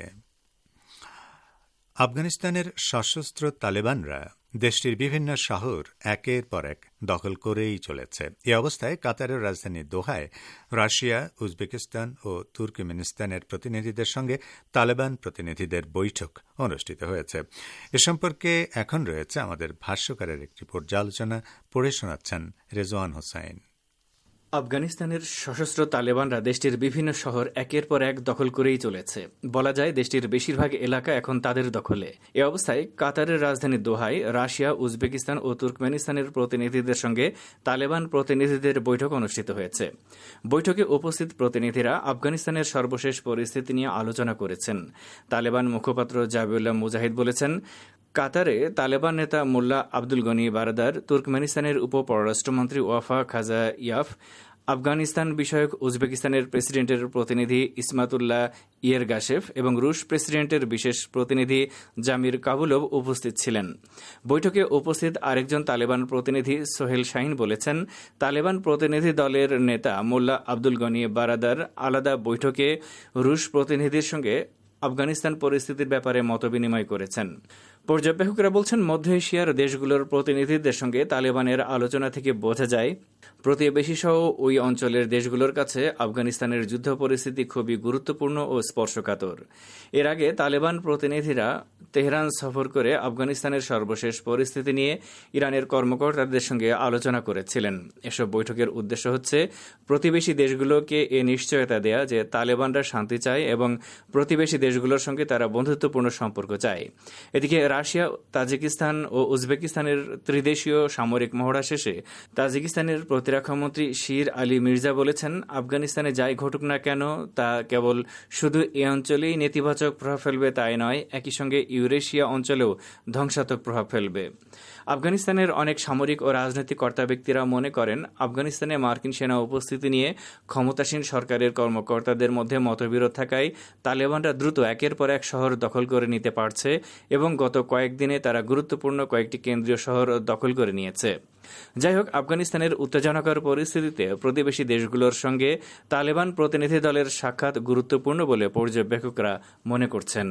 আফগানিস্তানের সশস্ত্র তালেবানরা দেশটির বিভিন্ন শহর একের পর এক দখল করেই চলেছে। এ অবস্থায় কাতারের রাজধানী দোহায় রাশিয়া, উজবেকিস্তান ও তুর্কমেনিস্তানের প্রতিনিধিদের সঙ্গে তালেবান প্রতিনিধিদের বৈঠক অনুষ্ঠিত হয়েছে। এ সম্পর্কে এখন রয়েছে আমাদের ভাষ্যকারের একটি পর্যালোচনা, পড়ে শোনাচ্ছেন রেজওয়ান হোসাইন। আফগানিস্তানের সশস্ত্র তালেবানরা দেশটির বিভিন্ন শহর একের পর এক দখল করেই চলেছে। বলা যায় দেশটির বেশিরভাগ এলাকা এখন তাদের দখলে। এ অবস্থায় কাতারের রাজধানী দোহায় রাশিয়া, উজবেকিস্তান ও তুর্কমেনিস্তানের প্রতিনিধিদের সঙ্গে তালেবান প্রতিনিধিদের বৈঠক অনুষ্ঠিত হয়েছে। বৈঠকে উপস্থিত প্রতিনিধিরা আফগানিস্তানের সর্বশেষ পরিস্থিতি নিয়ে আলোচনা করেছেন। তালেবান মুখপাত্র জাবিউল্লাহ মুজাহিদ বলেছেন, কাতারে তালেবান নেতা মোল্লা আব্দুল গনি বারাদার, তুর্কমেনিস্তানের উপ পররাষ্ট্রমন্ত্রী ওয়াফা খাজা ইয়াফ, আফগানিস্তান বিষয়ক উজবেকিস্তানের প্রেসিডেন্টের প্রতিনিধি ইসমাতুল্লাহ ইয়েরগাশেভ এবং রুশ প্রেসিডেন্টের বিশেষ প্রতিনিধি জামির কাবুলভ উপস্থিত ছিলেন। বৈঠকে উপস্থিত আরেকজন তালেবান প্রতিনিধি সোহেল শাহিন বলেছেন, তালেবান প্রতিনিধি দলের নেতা মোল্লা আব্দুল গনি বারাদার আলাদা বৈঠকে রুশ প্রতিনিধির সঙ্গে আফগানিস্তান পরিস্থিতির ব্যাপারে মতবিনিময় করেছেন। পর্যবেক্ষকরা বলছেন, মধ্য এশিয়ার দেশগুলোর প্রতিনিধিদের সঙ্গে তালেবানের আলোচনা থেকে বোঝা যায় প্রতিবেশী সহ ওই অঞ্চলের দেশগুলোর কাছে আফগানিস্তানের যুদ্ধ পরিস্থিতি খুবই গুরুত্বপূর্ণ ও স্পর্শকাতর। এর আগে তালেবান প্রতিনিধিরা তেহরান সফর করে আফগানিস্তানের সর্বশেষ পরিস্থিতি নিয়ে ইরানের কর্মকর্তাদের সঙ্গে আলোচনা করেছিলেন। এসব বৈঠকের উদ্দেশ্য হচ্ছে প্রতিবেশী দেশগুলোকে এ নিশ্চয়তা দেয়া যে তালেবানরা শান্তি চায় এবং প্রতিবেশী দেশগুলোর সঙ্গে তারা বন্ধুত্বপূর্ণ সম্পর্ক চায়। এদিকে রাশিয়া, তাজিকিস্তান ও উজবেকিস্তানের ত্রিদেশীয় সামরিক মহড়া শেষে তাজিকিস্তানের প্রতিরক্ষামন্ত্রী শির আলী মির্জা বলেছেন, আফগানিস্তানে যাই ঘটুক না কেন তা কেবল শুধু এ অঞ্চলেই নেতিবাচক প্রভাব ফেলবে তাই নয়, একই সঙ্গে ইউরেশিয়া অঞ্চলেও ধ্বংসাত্মক প্রভাব ফেলবে। আফগানিস্তানের অনেক সামরিক ও রাজনৈতিক কর্তা ব্যক্তিরা মনে করেন, আফগানিস্তানে মার্কিন সেনা উপস্থিতি নিয়ে ক্ষমতাসীন সরকারের কর্মকর্তাদের মধ্যে মতবিরোধ থাকায় তালেবানরা দ্রুত একের পর এক শহর দখল করে নিতে পারছে এবং গত কয়েকদিনে তারা গুরুত্বপূর্ণ কয়েকটি কেন্দ্রীয় শহর দখল করে নিয়েছে। যাই হোক, আফগানিস্তানের উত্তেজনাকর পরিস্থিতিতে প্রতিবেশী দেশগুলোর সঙ্গে তালেবান প্রতিনিধি দলের সাক্ষাৎ গুরুত্বপূর্ণ বলে পর্যবেক্ষকরা মনে করছেন।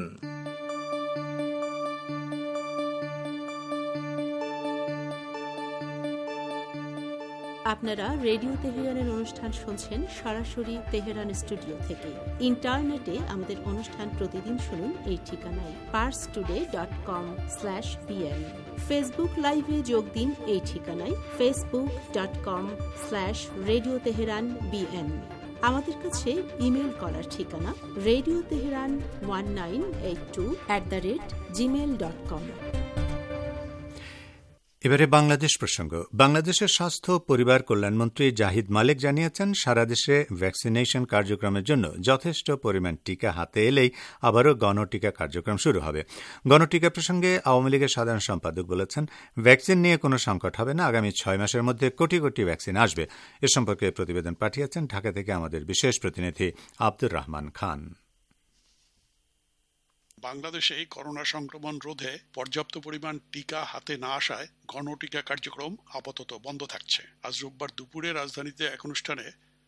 আপনারা রেডিও তেহরানের অনুষ্ঠান শুনছেন সরাসরি তেহরান স্টুডিও থেকে। ইন্টারনেটে আমাদের অনুষ্ঠান প্রতিদিন শুনুন এই ঠিকানায় Pars today dot com slash BN. Facebook লাইভে যোগ দিন এই ঠিকানায় Facebook dot com slash radio Tehran BN. আমাদের কাছে ইমেল করার ঠিকানা radio Tehran one nine eight two at the rate Gmail dot com. এবারে বাংলাদেশ প্রসঙ্গ। বাংলাদেশের স্বাস্থ্য পরিবার কল্যাণমন্ত্রী জাহিদ মালিক জানিয়েছেন, সারা দেশে ভ্যাকসিনেশন কার্যক্রমের জন্য যথেষ্ট পরিমাণ টিকা হাতে এলেই আবারও গণটিকা কার্যক্রম শুরু হবে। গণটিকা প্রসঙ্গে আওয়ামী লীগের সাধারণ সম্পাদক বলেছেন, ভ্যাকসিন নিয়ে কোনো সংকট হবে না, আগামী ছয় মাসের মধ্যে কোটি কোটি ভ্যাকসিন আসবে। এ সম্পর্কে প্রতিবেদন পাঠিয়েছেন ঢাকা থেকে আমাদের বিশেষ প্রতিনিধি আব্দুর রহমান খান। বাংলাদেশে করোনা সংক্রমণ রোধে পর্যাপ্ত পরিমাণ টিকা হাতে না আসায় গণটিকা কার্যক্রম আপাতত বন্ধ থাকছে। আজ রোববার দুপুরে রাজধানীতে এক অনুষ্ঠানে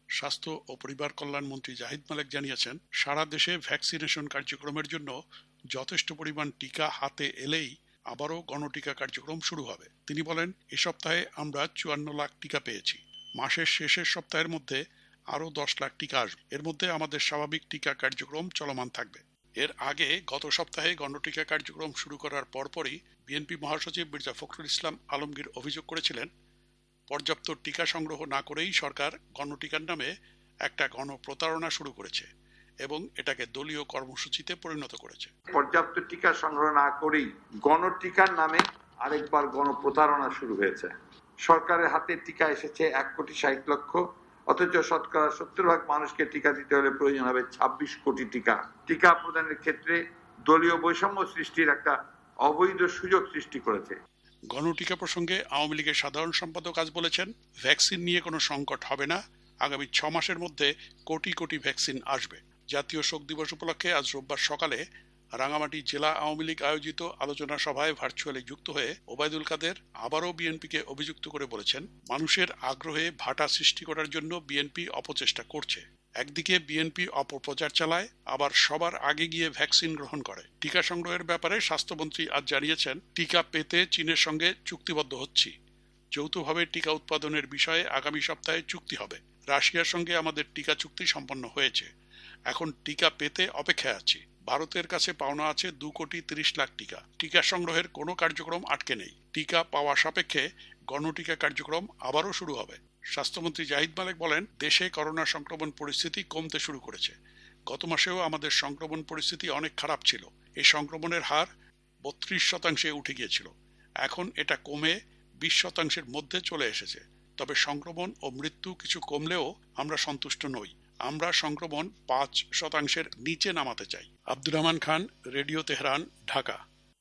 স্বাস্থ্য ও পরিবার কল্যাণ মন্ত্রী জাহিদ মালেক জানিয়েছেন, সারা দেশে ভ্যাকসিনেশন কার্যক্রমের জন্য যথেষ্ট পরিমাণ টিকা হাতে এলেই আবারও গণটিকা কার্যক্রম শুরু হবে। তিনি বলেন, এ সপ্তাহে আমরা চুয়ান্ন লাখ টিকা পেয়েছি। মাসের শেষের সপ্তাহের মধ্যে আরও দশ লাখ টিকা আসবে। এর মধ্যে আমাদের স্বাভাবিক টিকা কার্যক্রম চলমান থাকবে। এর আগে গত সপ্তাহে গণটিকা কার্যক্রম শুরু করার পরপরই বিএনপি মহাসচিব মির্জা ফখরুল ইসলাম আলমগীর অভিযোগ করেছিলেন, পর্যাপ্ত টিকা সংগ্রহ না করেই সরকার গণটিকার নামে একটা গণপ্রতারণা শুরু করেছে এবং এটাকে দলীয় কর্মসূচিতে পরিণত করেছে। পর্যাপ্ত টিকা সংগ্রহ না করেই গণটিকার নামে আরেকবার গণপ্রতারণা শুরু হয়েছে। সরকারের হাতে টিকা এসেছে এক কোটি ষাট লক্ষ, অথচ শতকরা সত্তর ভাগ মানুষকে টিকা দিতে হলে প্রয়োজন হবে ছাব্বিশ কোটি টিকা। টিকা প্রদানের ক্ষেত্রে দলীয় বৈষম্য সৃষ্টির একটা অবৈধ সুযোগ সৃষ্টি করেছে। গণটিকা প্রসঙ্গে আওয়ামী লীগের সাধারণ সম্পাদক আজ বলেছেন, ভ্যাকসিন নিয়ে কোনো সংকট হবে না, আগামী ছ মাসের মধ্যে কোটি কোটি ভ্যাকসিন আসবে। জাতীয় শোক দিবস উপলক্ষে আজ রোববার সকালে রাঙামাটি জেলা আওয়ামী লীগ আয়োজিত আলোচনা সভায় ভার্চুয়ালি যুক্ত হয়ে ওবায়দুল কাদের আবারও বিএনপিকে অভিযুক্ত করে বলেছেন, মানুষের আগ্রহে ভাটা সৃষ্টি করার জন্য বিএনপি অপচেষ্টা করছে। একদিকে বিএনপি অপপ্রচার চালায়, আবার সবার আগে গিয়ে ভ্যাকসিন গ্রহণ করে। টিকা সংগ্রহের ব্যাপারে স্বাস্থ্যমন্ত্রী আজ জানিয়েছেন, টিকা পেতে চীনের সঙ্গে চুক্তিবদ্ধ হচ্ছি। যৌথভাবে টিকা উৎপাদনের বিষয়ে আগামী সপ্তাহে চুক্তি হবে। রাশিয়ার সঙ্গে আমাদের টিকা চুক্তি সম্পন্ন হয়েছে, এখন টিকা পেতে অপেক্ষায় আছি। ভারতের কাছে পাওনা আছে দু কোটি তিরিশ লাখ টিকা। টিকা সংগ্রহের কোনো কার্যক্রম আটকে নেই। টিকা পাওয়া সাপেক্ষে গণটিকা কার্যক্রম আবারও শুরু হবে। স্বাস্থ্যমন্ত্রী জাহিদ মালেক বলেন, দেশে করোনা সংক্রমণ পরিস্থিতি কমতে শুরু করেছে। গত মাসেও আমাদের সংক্রমণ পরিস্থিতি অনেক খারাপ ছিল। এই সংক্রমণের হার বত্রিশ শতাংশে উঠে গিয়েছিল। এখন এটা কমে বিশ শতাংশের মধ্যে চলে এসেছে। তবে সংক্রমণ ও মৃত্যু কিছু কমলেও আমরা সন্তুষ্ট নই। আমরা সংক্রমণ পাঁচ শতাংশের নিচে নামাতে চাই। Abdur Rahman Khan, radio Tehran, Dhaka.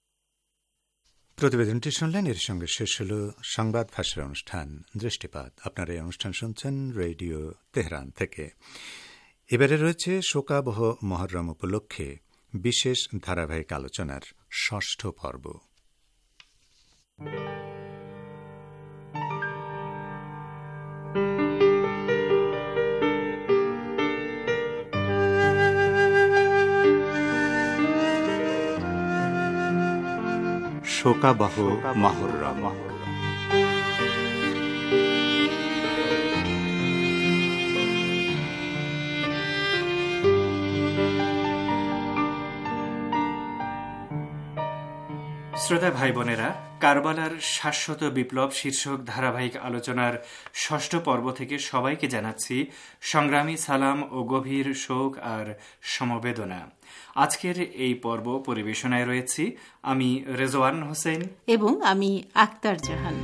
প্রতিবেদনটি শুনলেন। এর সঙ্গে শেষ হল সংবাদ ভাষার অনুষ্ঠান দৃষ্টিপাত। আপনারা এই অনুষ্ঠান শুনছেন রেডিও তেহরান থেকে। এবারে রয়েছে শোকাবহ মহররম উপলক্ষে বিশেষ ধারাবাহিক আলোচনার ষষ্ঠ পর্ব। শোকাবহ মহররম। শ্রোতা ভাই বোনেরা, কারবালার শাশ্বত বিপ্লব শীর্ষক ধারাবাহিক আলোচনার ষষ্ঠ পর্ব থেকে সবাইকে জানাচ্ছি সংগ্রামী সালাম ও গভীর শোক আর সমবেদনা। আজকের এই পর্ব পরিবেশনায় রয়েছি আমি রেজওয়ান হোসেন এবং আমি আক্তার জাহান।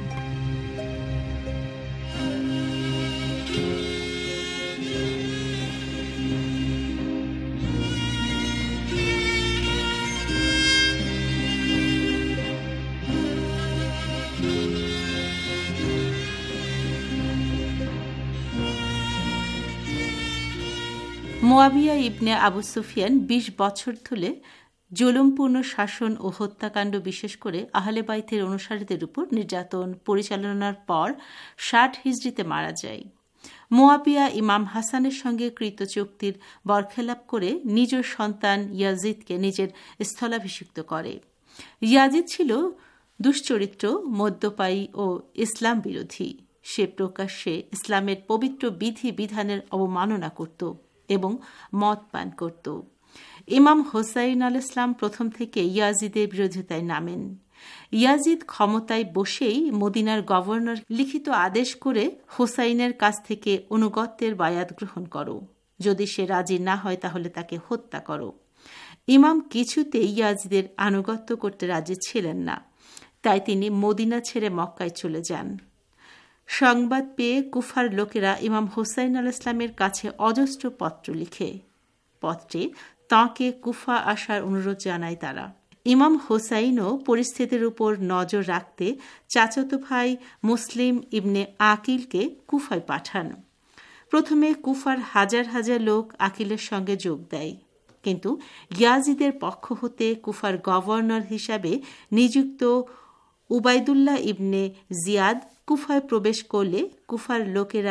মুয়াবিয়া ইবনে আবু সুফিয়ান বিশ বছর ধরে জুলুমপূর্ণ শাসন ও হত্যাকাণ্ড, বিশেষ করে আহলে বাইতের অনুসারীদের উপর নির্যাতন পরিচালনার পর ষাট হিজরিতে মারা যায়। মুয়াবিয়া ইমাম হাসানের সঙ্গে কৃত চুক্তির বরখেলাপ করে নিজ সন্তান ইয়াজিদকে নিজের স্থলাভিষিক্ত করে। ইয়াজিদ ছিল দুশ্চরিত্র, মদ্যপায়ী ও ইসলাম বিরোধী। সে প্রকাশ্যে ইসলামের পবিত্র বিধি বিধানের অবমাননা করত এবং মদ পান করত। ইমাম হোসাইন আল ইসলাম প্রথম থেকে ইয়াজিদের বিরোধিতায় নামেন। ইয়াজিদ ক্ষমতায় বসেই মদিনার গভর্নর লিখিত আদেশ করে হোসাইনের কাছ থেকে অনুগত্যের বায়াত গ্রহণ করো, যদি সে রাজি না হয় তাহলে তাকে হত্যা করো। ইমাম কিছুতেই ইয়াজিদের আনুগত্য করতে রাজি ছিলেন না, তাই তিনি মদিনা ছেড়ে মক্কায় চলে যান। সংবাদ পেয়ে কুফার লোকেরা ইমাম হোসাইন আল ইসলামের কাছে অজস্র পত্র লিখে। পত্রে তাঁকে কুফা আসার অনুরোধ জানায় তারা। ইমাম হোসাইনও পরিস্থিতির উপর নজর রাখতে চাচাতো ভাই মুসলিম ইবনে আকিলকে কুফায় পাঠান। প্রথমে কুফার হাজার হাজার লোক আকিলের সঙ্গে যোগ দেয়, কিন্তু ইয়াজিদের পক্ষ হতে কুফার গভর্নর হিসাবে নিযুক্ত উবাইদুল্লাহ ইবনে জিয়াদ কুফায় প্রবেশ করলে কুফার লোকেরা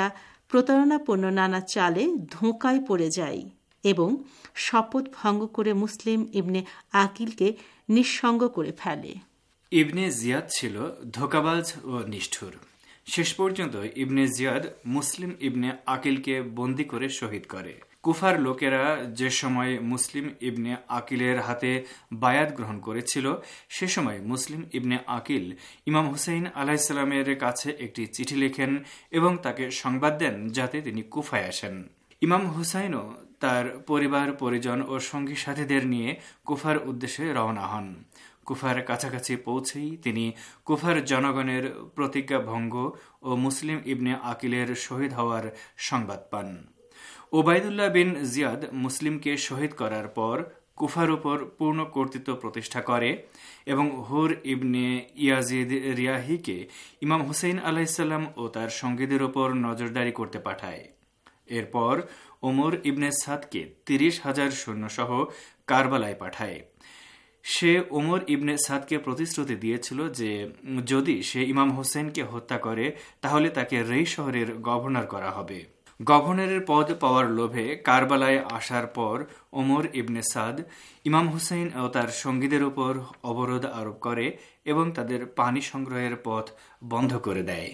প্রতারণাপূর্ণ নানা চালে ধোঁকায় পড়ে যায় এবং শপথ ভঙ্গ করে মুসলিম ইবনে আকিলকে নিঃসঙ্গ করে ফেলে। ইবনে জিয়াদ ছিল ধোঁকাবাজ ও নিষ্ঠুর। শেষ পর্যন্ত ইবনে জিয়াদ মুসলিম ইবনে আকিলকে বন্দী করে শহীদ করে। কুফার লোকেরা যে সময় মুসলিম ইবনে আকিলের হাতে বায়াত গ্রহণ করেছিল, সে সময় মুসলিম ইবনে আকিল ইমাম হুসাইন আলাইসাল্লামের কাছে একটি চিঠি লেখেন এবং তাকে সংবাদ দেন যাতে তিনি কুফায় আসেন। ইমাম হুসাইনও তার পরিবার পরিজন ও সঙ্গী সাথীদের নিয়ে কুফার উদ্দেশ্যে রওনা হন। কুফার কাছাকাছি পৌঁছেই তিনি কুফার জনগণের প্রতিজ্ঞা ভঙ্গ ও মুসলিম ইবনে আকিলের শহীদ হওয়ার সংবাদ পান। ওবায়দুল্লাহ বিন জিয়াদ মুসলিমকে শহীদ করার পর কুফার উপর পূর্ণ কর্তৃত্ব প্রতিষ্ঠা করে এবং হুর ইবনে ইয়াজিদ রিয়াহিকে ইমাম হুসাইন আলাইসাল্লাম ও তার সঙ্গীদের ওপর নজরদারি করতে পাঠায়। এরপর ওমর ইবনে সাদকে তিরিশ হাজার সৈন্যসহ কারবালায় পাঠায়। সে ওমর ইবনে সাদকে প্রতিশ্রুতি দিয়েছিল যে যদি সে ইমাম হোসেনকে হত্যা করে তাহলে তাকে রেই শহরের গভর্নর করা হবে। গভর্নরের পদ পাওয়ার লোভে কারবালায় আসার পর ওমর ইবনে সাদ ইমাম হুসাইন ও তার সঙ্গীদের উপর অবরোধ আরোপ করে এবং তাদের পানি সংগ্রহের পথ বন্ধ করে দেয়।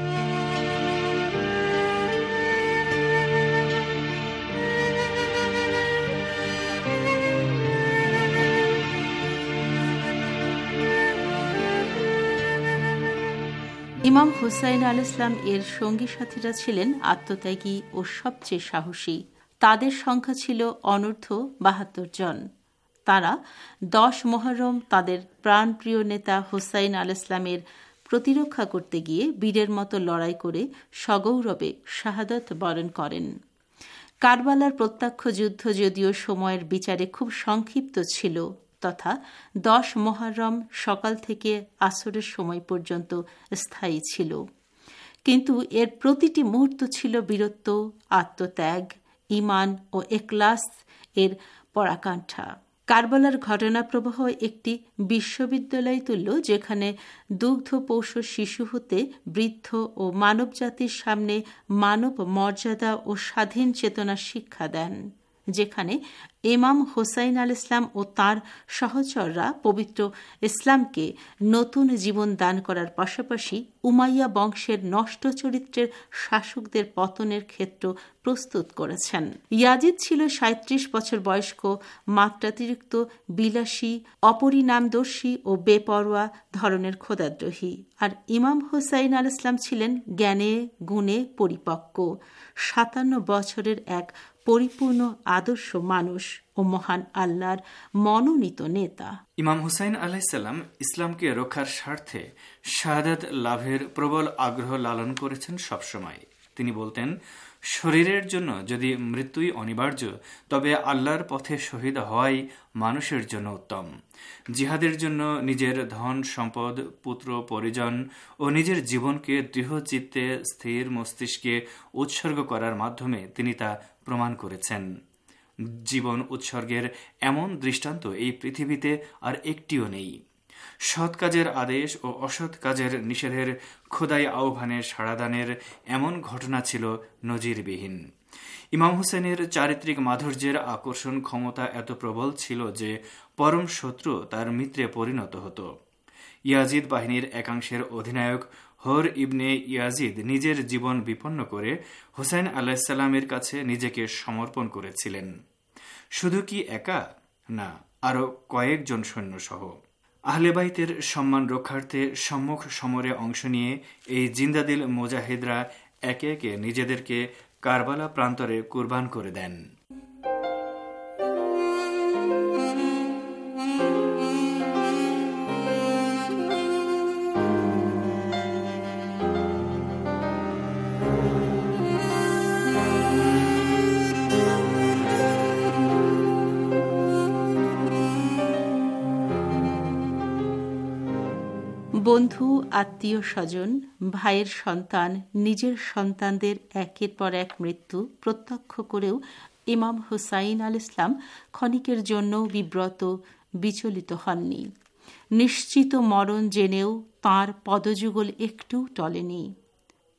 ইমাম হুসাইন আল ইসলাম এর সঙ্গী সাথীরা ছিলেন আত্মত্যাগী ও সবচেয়ে সাহসী। তাদের সংখ্যা ছিল অনূর্ধ্ব বাহাত্তর জন। তারা দশ মুহররম তাদের প্রাণপ্রিয় নেতা হুসাইন আল ইসলামের প্রতিরক্ষা করতে গিয়ে বীরের মতো লড়াই করে সগৌরবে শাহাদাত বরণ করেন। কারবালার প্রত্যক্ষ যুদ্ধ যদিও সময়ের বিচারে খুব সংক্ষিপ্ত ছিল, তথা দশ মুহররম সকাল থেকে আসরের সময় পর্যন্ত স্থায়ী ছিল, কিন্তু এর প্রতিটি মুহূর্ত ছিল বীরত্ব, আত্মত্যাগ, ঈমান ও ইখলাস এর পরাকাষ্ঠা। কারবালার ঘটনা প্রবাহ একটি বিশ্ববিদ্যালয় তুল্য, যেখানে দুগ্ধপোষ্য শিশু হতে বৃদ্ধ ও মানবজাতির সামনে মানব মর্যাদা ও স্বাধীন চেতনা শিক্ষা দেন, যেখানে ইমাম হুসাইন আল ইসলাম ও তাঁর সহচররা পবিত্র ইসলামকে নতুন জীবন দান করার পাশাপাশি উমাইয়া বংশের নষ্ট চরিত্রের শাসকদের পতনের ক্ষেত্র প্রস্তুত করেছেন। ইয়াজিদ ছিল সাঁত্রিশ বছর বয়স্ক, মাত্রাতিরিক্ত বিলাসী, অপরিণামদর্শী ও বেপরোয়া ধরনের খোদাদ্রোহী, আর ইমাম হুসাইন আল ইসলাম ছিলেন জ্ঞানে গুণে পরিপক্ক, সাতান্ন বছরের এক পরিপূর্ণ আদর্শ মানুষ ও মহান আল্লাহর মনোনীত নেতা। ইমাম হুসাইন আলাইসাল্লাম ইসলামকে রক্ষার স্বার্থে শাহাদাত লাভের প্রবল আগ্রহ লালন করেছেন সবসময়। তিনি বলতেন, শরীরের জন্য যদি মৃত্যুই অনিবার্য, তবে আল্লাহর পথে শহীদ হওয়াই মানুষের জন্য উত্তম। জিহাদের জন্য নিজের ধন সম্পদ, পুত্র পরিজন ও নিজের জীবনকে দৃঢ়চিত্তে স্থির মস্তিষ্কে উৎসর্গ করার মাধ্যমে তিনি তা প্রমাণ করেছেন। জীবন উৎসর্গের এমন দৃষ্টান্ত এই পৃথিবীতে আর একটিও নেই। সৎ কাজের আদেশ ও অসৎ কাজের নিষেধের খোদাই আহ্বানে সাড়াদানের এমন ঘটনা ছিল নজিরবিহীন। ইমাম হুসেনের চারিত্রিক মাধুর্যের আকর্ষণ ক্ষমতা এত প্রবল ছিল যে পরম শত্রু তার মিত্রে পরিণত হতো। ইয়াজিদ বাহিনীর একাংশের অধিনায়ক হর ইবনে ইয়াজিদ নিজের জীবন বিপন্ন করে হুসাইন আলাইসাল্লামের কাছে নিজেকে সমর্পণ করেছিলেন। শুধু কি একা? না, আরো কয়েকজন সৈন্যসহ। আহলেবাইতের সম্মান রক্ষার্থে সম্মুখ সমরে অংশ নিয়ে এই জিন্দাদিল মুজাহিদরা একে একে নিজেদেরকে কারবালা প্রান্তরে কুরবান করে দেন। বন্ধু, আত্মীয় স্বজন, ভাইয়ের সন্তান, নিজের সন্তানদের একের পর এক মৃত্যু প্রত্যক্ষ করেও ইমাম হুসাইন আল ইসলাম ক্ষণিকের জন্য বিব্রত, বিচলিত হননি। নিশ্চিত মরণ জেনেও তাঁর পদযুগল একটু টলেনি।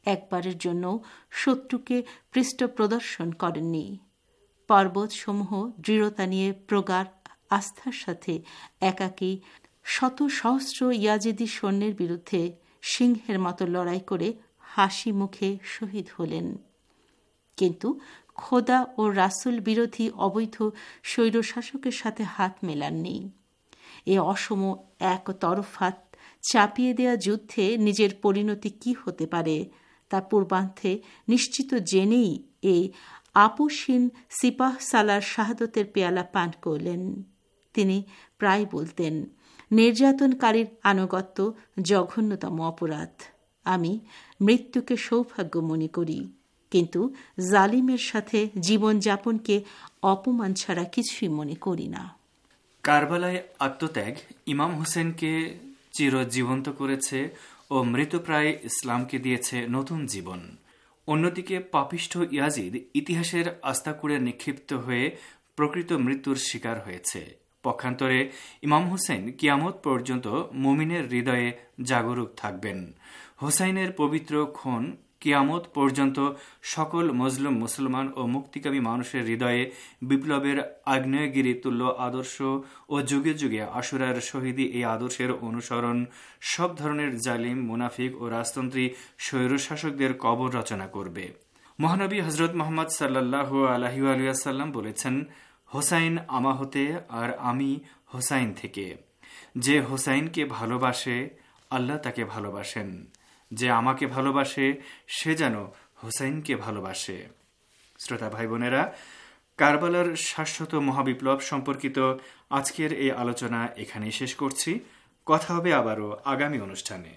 একবারের জন্য শত্রুকে পৃষ্ঠ প্রদর্শন করেননি। পর্বতসমূহ দৃঢ়তা নিয়ে প্রগাঢ় আস্থার সাথে একাকী শত সহস্র ইয়াজিদি সৈন্যের বিরুদ্ধে সিংহের মতো লড়াই করে হাসি মুখে শহীদ হলেন। কিন্তু খোদা ও রাসূল বিরোধী অবৈধ স্বৈরশাসকের সাথে হাত মেলাননি। এ অসম এক তরফাত চাপিয়ে দেয়া যুদ্ধে নিজের পরিণতি কি হতে পারে তা পূর্বান্তে নিশ্চিত জেনেই এই আপোষহীন সিপাহ সালার শাহাদতের পেয়ালা পান করলেন। তিনি প্রায় বলতেন, নির্যাতনকারীর আনুগত্য জঘন্যতম অপরাধ। আমি মৃত্যুকে সৌভাগ্য মনে করি, কিন্তু জালিমের সাথে জীবনযাপনকে অপমান ছাড়া কিছুই মনে করি না। কারবালায় আত্মত্যাগ ইমাম হোসেনকে চিরজীবন্ত করেছে ও মৃতপ্রায় ইসলামকে দিয়েছে নতুন জীবন। অন্যদিকে পাপিষ্ঠ ইয়াজিদ ইতিহাসের আস্তাকুড়ে নিক্ষিপ্ত হয়ে প্রকৃত মৃত্যুর শিকার হয়েছে। পক্ষান্তরে ইমাম হোসেন কিয়ামত পর্যন্ত মুমিনের হৃদয়ে জাগরুক থাকবেন। হোসাইনের পবিত্র খুন কিয়ামত পর্যন্ত সকল মজলুম মুসলমান ও মুক্তিকামী মানুষের হৃদয়ে বিপ্লবের আগ্নেয়গিরি তুল্য আদর্শ ও যুগে যুগে আশুরার শহীদি এই আদর্শের অনুসরণ সব ধরনের জালিম, মুনাফিক ও রাজতন্ত্রী স্বৈরশাসকদের কবর রচনা করবে। মহানবী হজরত মোহাম্মদ সাল্লাল্লাহু আলাইহি ওয়াসাল্লাম বলেছেন, হোসাইন আমা হতে আর আমি হোসাইন থেকে। যে হোসাইনকে ভালোবাসে আল্লাহ তাকে ভালোবাসেন, যে আমাকে ভালোবাসে সে যেন হোসাইনকে ভালোবাসে। শ্রোতা ভাই বোনেরা, কারবালার শাশ্বত মহাবিপ্লব সম্পর্কিত আজকের এই আলোচনা এখানেই শেষ করছি। কথা হবে আবারও আগামী অনুষ্ঠানে।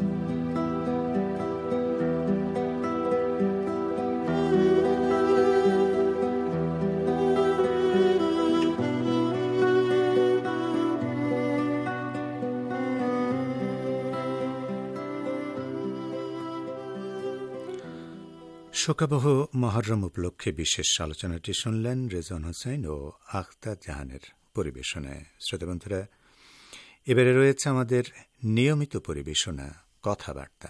শোকাবহ মহরম উপলক্ষে বিশেষ আলোচনাটি শুনলেন রেজন হোসেন ও আখতার জাহানের পরিবেশনায়। শ্রোতাবন্ধুরা, এবারে রয়েছে আমাদের নিয়মিত পরিবেশনা কথাবার্তা।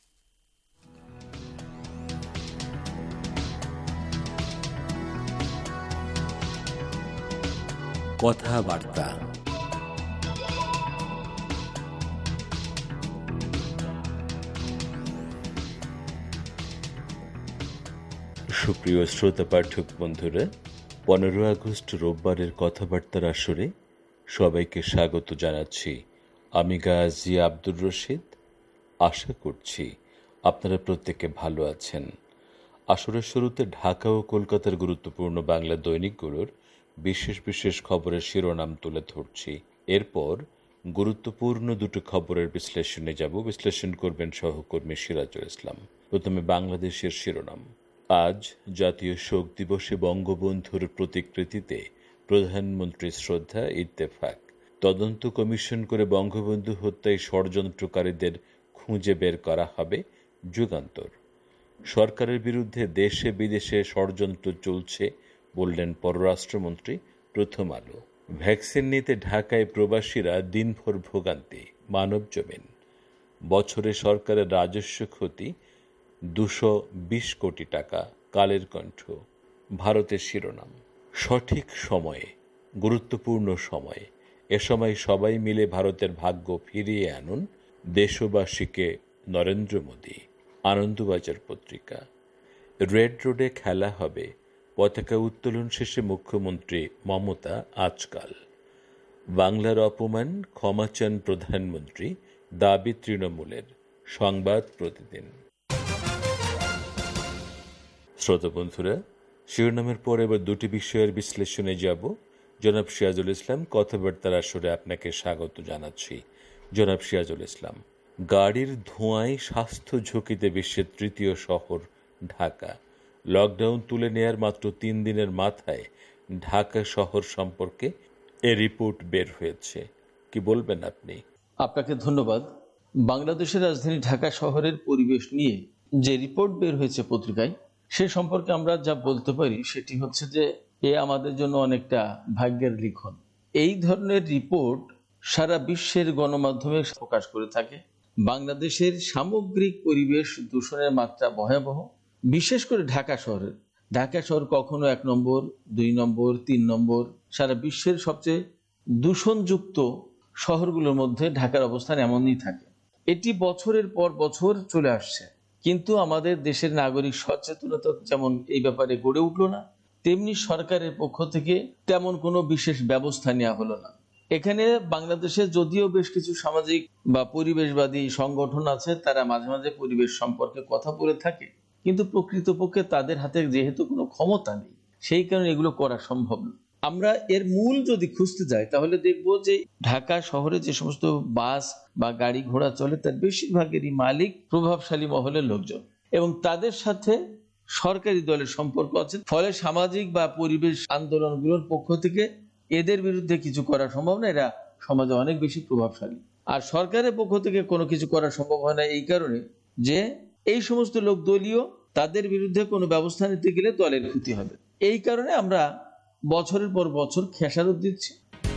কথাবার্তা সুপ্রিয় শ্রোতা পাঠক বন্ধুরা, পনেরো আগস্ট রোববারের কথাবার্তার আসরে সবাইকে স্বাগত জানাচ্ছি। আমি গাজী আব্দুর রশিদ। আশা করছি আপনারা প্রত্যেকে ভালো আছেন। আসরের শুরুতে ঢাকা ও কলকাতার গুরুত্বপূর্ণ বাংলা দৈনিকগুলোর বিশেষ বিশেষ খবরের শিরোনাম তুলে ধরছি। এরপর গুরুত্বপূর্ণ দুটো খবরের বিশ্লেষণে যাব। বিশ্লেষণ করবেন সহকর্মী সিরাজুল ইসলাম। প্রথমে বাংলাদেশের শিরোনাম। আজ জাতীয় শোক দিবসে বঙ্গবন্ধুর প্রতিকৃতিতে প্রধানমন্ত্রীর শ্রদ্ধা, ইত্তেফাক। তদন্ত কমিশন করে বঙ্গবন্ধু হত্যায় ষড়যন্ত্রকারীদের খুঁজে বের করা হবে, যুগান্তর। সরকারের বিরুদ্ধে দেশে বিদেশে ষড়যন্ত্র চলছে বললেন পররাষ্ট্রমন্ত্রী, প্রথম আলো। ভ্যাকসিন নিতে ঢাকায় প্রবাসীরা দিনভর ভোগান্তি, মানবজমিন। বছরে সরকারের রাজস্ব ক্ষতি দুশো বিশ কোটি টাকা, কালের কণ্ঠ। ভারতের শিরোনাম। সঠিক সময়ে, গুরুত্বপূর্ণ সময়ে। এ সময় সবাই মিলে ভারতের ভাগ্য ফিরিয়ে আনুন, দেশবাসীকে নরেন্দ্র মোদী। আনন্দবাজার পত্রিকা। রেড রোডে খেলা হবে, পতাকা উত্তোলন শেষে মুখ্যমন্ত্রী মমতা আজকাল। বাংলার অপমান, ক্ষমা চান প্রধানমন্ত্রী, দাবি তৃণমূলের। সংবাদ প্রতিদিন। শ্রোতা বন্ধুরা, শিরোনামের পর এবার দুটি বিষয়ের বিশ্লেষণে যাব। জনাব সিরাজুল ইসলাম, কথাবার্তার আসরে আপনাকে স্বাগত জানাচ্ছি। জনাব সিরাজুল ইসলাম, গাড়ির ধোঁয়ায় স্বাস্থ্য ঝুঁকিতে বিশ্বের তৃতীয় শহর ঢাকা। লকডাউন তুলে নেয়ার মাত্র তিন দিনের মাথায় ঢাকা শহর সম্পর্কে এ রিপোর্ট বের হয়েছে, কি বলবেন আপনি? আপনাকে ধন্যবাদ। বাংলাদেশের রাজধানী ঢাকা শহরের পরিবেশ নিয়ে যে রিপোর্ট বের হয়েছে পত্রিকায়, সে সম্পর্কে আমরা যা বলতে পারি সেটি হচ্ছে যে এ আমাদের জন্য অনেকটা ভাগ্যের লিখন। এই ধরনের রিপোর্ট সারা বিশ্বের গণমাধ্যমে প্রকাশ করে থাকে। বাংলাদেশের সামগ্রিক পরিবেশ দূষণের মাত্রা ভয়াবহ, বিশেষ করে ঢাকা শহরের। ঢাকা শহর কখনো এক নম্বর, দুই নম্বর, তিন নম্বর, সারা বিশ্বের সবচেয়ে দূষণযুক্ত শহরগুলোর মধ্যে ঢাকার অবস্থান এমনই থাকে। এটি বছরের পর বছর চলে আসছে, কিন্তু আমাদের দেশের নাগরিক সচেতনতা যেমন এই ব্যাপারে গড়ে উঠলো না, তেমনি সরকারের পক্ষ থেকে তেমন কোনো বিশেষ ব্যবস্থা নেওয়া হলো না। এখানে বাংলাদেশে যদিও বেশ কিছু সামাজিক বা পরিবেশবাদী সংগঠন আছে, তারা মাঝে মাঝে পরিবেশ সম্পর্কে কথা বলে থাকে, কিন্তু প্রকৃতপক্ষে তাদের হাতে যেহেতু কোনো ক্ষমতা নেই, সেই কারণে এগুলো করা সম্ভব না। আমরা এর মূল যদি খুঁজতে যাই তাহলে দেখব যে ঢাকা শহরে যে সমস্ত বাস বা গাড়ি ঘোড়া চলে তার বেশিরভাগেরই মালিক প্রভাবশালী মহলের লোকজন, এবং তাদের সাথে সরকারি দলের সম্পর্ক আছে। ফলে সামাজিক বা পরিবেশ আন্দোলনগুলোর পক্ষ থেকে এদের বিরুদ্ধে কিছু করা সম্ভব না, এরা সমাজে অনেক বেশি প্রভাবশালী। আর সরকারের পক্ষ থেকে কোনো কিছু করা সম্ভব হয় না এই কারণে যে এই সমস্ত লোক দলীয়, তাদের বিরুদ্ধে কোনো ব্যবস্থা নিতে গেলে দলের ক্ষতি হবে। এই কারণে আমরা বছরের পর বছর খেসারত দিচ্ছি।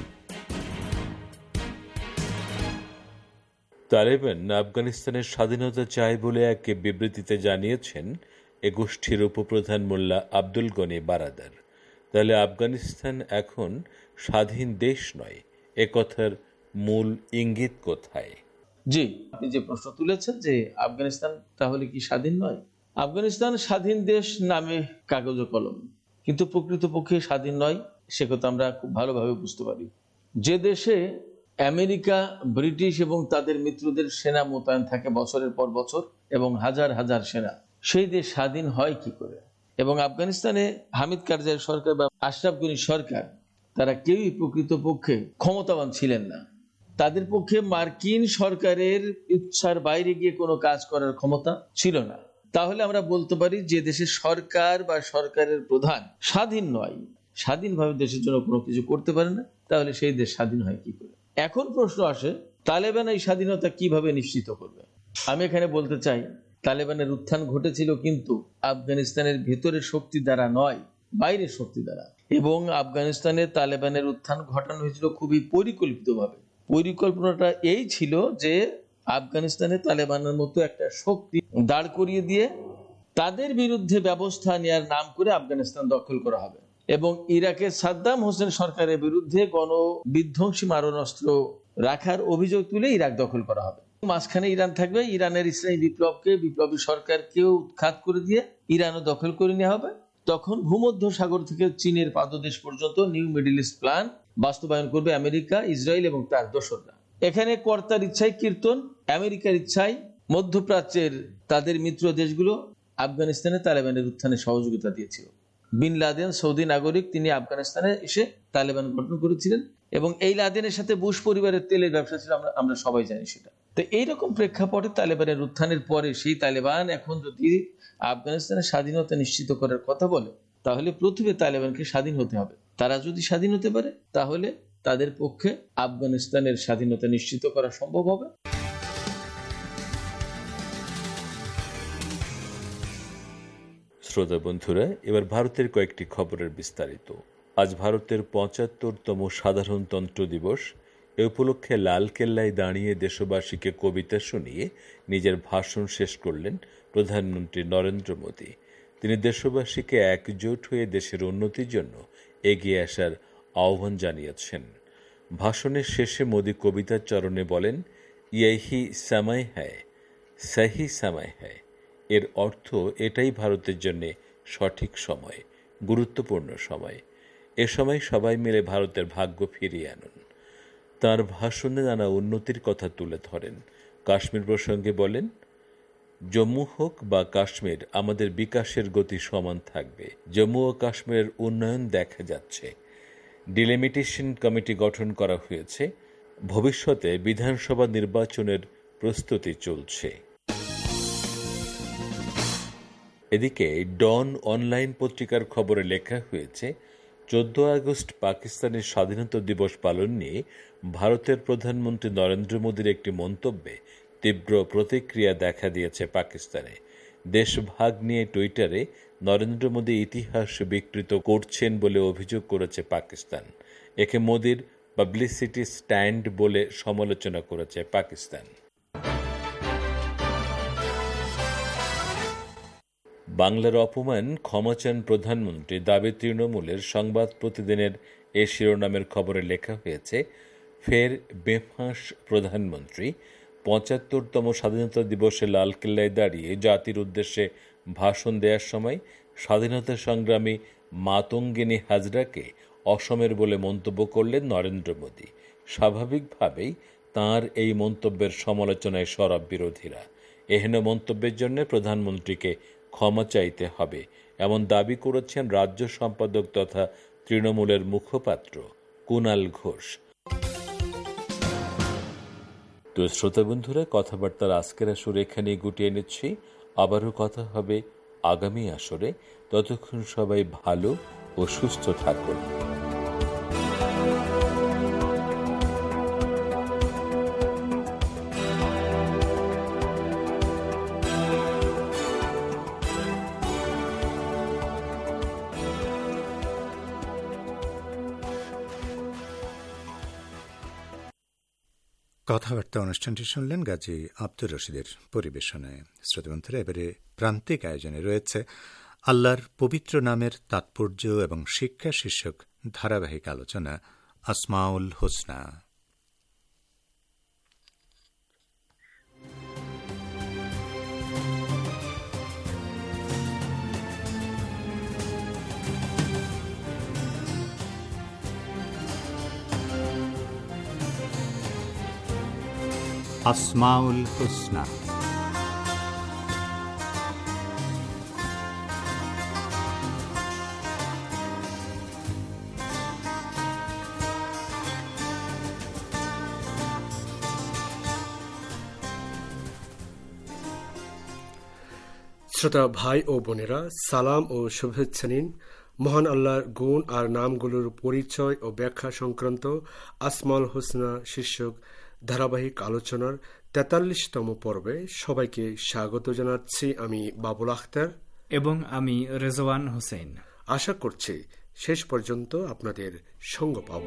তালেবান আফগানিস্তানের স্বাধীনতা চায় বলে এক বিবৃতিতে জানিয়েছেন এ গোষ্ঠীর উপপ্রধান মোল্লা আব্দুল গনি বারাদার। তাহলে আফগানিস্তান এখন স্বাধীন দেশ নয়, এ কথার মূল ইঙ্গিত কোথায়? জি, আপনি যে প্রশ্ন তুলেছেন যে আফগানিস্তান তাহলে কি স্বাধীন নয়? আফগানিস্তান স্বাধীন দেশ নামে কাগজে কলম, কিন্তু প্রকৃতপক্ষে স্বাধীন নয়, সে কথা আমরা খুব ভালোভাবে বুঝতে পারি। যে দেশে আমেরিকা, ব্রিটিশ এবং তাদের মিত্রদের সেনা মোতায়েন থাকে বছরের পর বছর এবং হাজার হাজার সেনা, সেই দেশ স্বাধীন হয় কি করে? এবং আফগানিস্তানে হামিদ কারজাই সরকার বা আশরাফ গনি সরকার, তারা কেউই প্রকৃতপক্ষে ক্ষমতাবান ছিলেন না। তাদের পক্ষে মার্কিন সরকারের ইচ্ছার বাইরে গিয়ে কোনো কাজ করার ক্ষমতা ছিল না। তাহলে আমরা বলতে পারি যে দেশের সরকার বা সরকারের প্রধান স্বাধীন নয়, স্বাধীনভাবে দেশের জন্য কোনো কিছু করতে পারে না, তাহলে সেই দেশ স্বাধীন হয় কি করে? এখন প্রশ্ন আসে, তালেবান এই স্বাধীনতা কিভাবে নিশ্চিত করবে? আমি এখানে বলতে চাই, তালেবানের উত্থান ঘটেছিল কিন্তু আফগানিস্তানের ভেতরের শক্তি দ্বারা নয়, বাইরের শক্তি দ্বারা। এবং আফগানিস্তানে তালেবানের উত্থান ঘটানো হয়েছিল খুবই পরিকল্পিতভাবে। পরিকল্পনাটা এই ছিল যে আফগানিস্তানে তালেবানের মতো একটা শক্তি দাঁড় করিয়ে দিয়ে তাদের বিরুদ্ধে ব্যবস্থা নেওয়ার নাম করে আফগানিস্তান দখল করা হবে, এবং ইরাকের সাদ্দাম হোসেন সরকারের বিরুদ্ধে গণবিধ্বংসী মারণাস্ত্র রাখার অভিযোগ তুলে ইরাক দখল করা হবে। মাঝখানে ইরান থাকবে, ইরানের ইসলামী বিপ্লবকে, বিপ্লবী সরকারকেও উৎখাত করে দিয়ে ইরানও দখল করে নেওয়া হবে। তখন ভূমধ্য সাগর থেকে চীনের পাদদেশ পর্যন্ত নিউ মিডল ইস্ট প্ল্যান বাস্তবায়ন করবে আমেরিকা, ইসরায়েল এবং তার দোসররা। এখানে কর্তার ইচ্ছায় কীর্তন, আমেরিকার ইচ্ছায় মধ্যপ্রাচ্যের তাদের মিত্র দেশগুলো আফগানিস্তানে তালেবানের উত্থানে সহযোগিতা দিয়েছিল। বিন লাদেন সৌদি নাগরিক, তিনি আফগানিস্তানে এসে তালেবান গঠন করেছিলেন, এবং এই লাদেনের সাথে বুশ পরিবারের তেলের ব্যবসা ছিল, আমরা আমরা সবাই জানি সেটা। তো এইরকম প্রেক্ষাপটে তালেবানের উত্থানের পরে সেই তালেবান এখন যদি আফগানিস্তানের স্বাধীনতা নিশ্চিত করার কথা বলে, তাহলে প্রথমে তালেবানকে স্বাধীন হতে হবে। তারা যদি স্বাধীন হতে পারে তাহলে তাদের পক্ষে আফগানিস্তানের স্বাধীনতা নিশ্চিত করা সম্ভব হবে। শ্রোতা বন্ধুরা, এবার ভারতের কয়েকটি খবরের বিস্তারিত। আজ ভারতের পঁচাত্তরতম সাধারণতন্ত্র দিবস। এ উপলক্ষে লালকেল্লায় দাঁড়িয়ে দেশবাসীকে কবিতা শুনিয়ে নিজের ভাষণ শেষ করলেন প্রধানমন্ত্রী নরেন্দ্র মোদী। তিনি দেশবাসীকে একজোট হয়ে দেশের উন্নতির জন্য এগিয়ে আসার আহ্বান জানিয়েছেন। ভাষণের শেষে মোদী কবিতার চরণে বলেন, ইহি সময় হ্যায়, সহি সময় হ্যায়। এর অর্থ এটাই ভারতের জন্য সঠিক সময়, গুরুত্বপূর্ণ সময়। এ সময় সবাই মিলে ভারতের ভাগ্য ফিরিয়ে আনুন। তার ভাষণে নানা উন্নতির কথা তুলে ধরেন। কাশ্মীর প্রসঙ্গে বলেন, জম্মু হোক বা কাশ্মীর, আমাদের বিকাশের গতি সমান থাকবে। জম্মু ও কাশ্মীরের উন্নয়ন দেখা যাচ্ছে। ডিলিমিটেশন কমিটি গঠন করা হয়েছে। ভবিষ্যতে বিধানসভা নির্বাচনের প্রস্তুতি চলছে। এদিকে ডন অনলাইন পত্রিকার খবরে লেখা হয়েছে, চোদ্দ আগস্ট পাকিস্তানের স্বাধীনতা দিবস পালন নিয়ে ভারতের প্রধানমন্ত্রী নরেন্দ্র মোদীর একটি মন্তব্যে তীব্র প্রতিক্রিয়া দেখা দিয়েছে পাকিস্তানে। দেশভাগ নিয়ে টুইটারে নরেন্দ্র মোদী ইতিহাস বিকৃত করছেন বলে অভিযোগ করেছে পাকিস্তান। একে মোদীর পাবলিসিটি স্ট্যান্ড বলে সমালোচনা করেছে পাকিস্তান। বাংলার অপমান ক্ষমা চান প্রধানমন্ত্রী, দাবি তৃণমূলের। সংবাদ প্রতিদিনের এ শিরোনামের খবরে লেখা হয়েছে, ফের বেফাঁস প্রধানমন্ত্রী। পঁচাত্তরতম স্বাধীনতা দিবসে লালকেল্লায় দাঁড়িয়ে জাতির উদ্দেশ্যে ভাষণ দেওয়ার সময় স্বাধীনতা সংগ্রামী মাতঙ্গিনী হাজরাকে অসমের বলে মন্তব্য করলেন নরেন্দ্র মোদী। স্বাভাবিকভাবেই তাঁর এই মন্তব্যের সমালোচনায় সরব বিরোধীরা। এহেন মন্তব্যের জন্য প্রধানমন্ত্রীকে ক্ষমা চাইতে হবে, এমন দাবি করেছেন রাজ্য সম্পাদক তথা তৃণমূলের মুখপাত্র কুণাল ঘোষ। তো শ্রোতা বন্ধুরা, কথাবার্তার আজকের আসরে এখানেই গুটিয়ে নিচ্ছি। আবারও কথা হবে আগামী আসরে। ততক্ষণ সবাই ভালো ও সুস্থ থাকুন। কথাবার্তা অনুষ্ঠানটি শুনলেন গাজী আব্দুর রশিদের পরিবেশনায়। শ্রোতাবন্ধুরা, এবারে প্রান্তিক আয়োজনে রয়েছে আল্লাহর পবিত্র নামের তাৎপর্য এবং শিক্ষা শীর্ষক ধারাবাহিক আলোচনা আসমাউল হোসনা। আসমাউল হোসনা। শ্রোতা ভাই ও বোনেরা, সালাম ও শুভেচ্ছা নিন। মহান আল্লাহর গুণ আর নামগুলোর পরিচয় ও ব্যাখ্যা সংক্রান্ত আসমাউল হোসনা শীর্ষক ধারাবাহিক আলোচনার তেতাল্লিশতম পর্বে সবাইকে স্বাগত জানাচ্ছি। আমি বাবুল আখতার এবং আমি রেজওয়ান হোসেন। আশা করছি শেষ পর্যন্ত আপনাদের সঙ্গ পাব।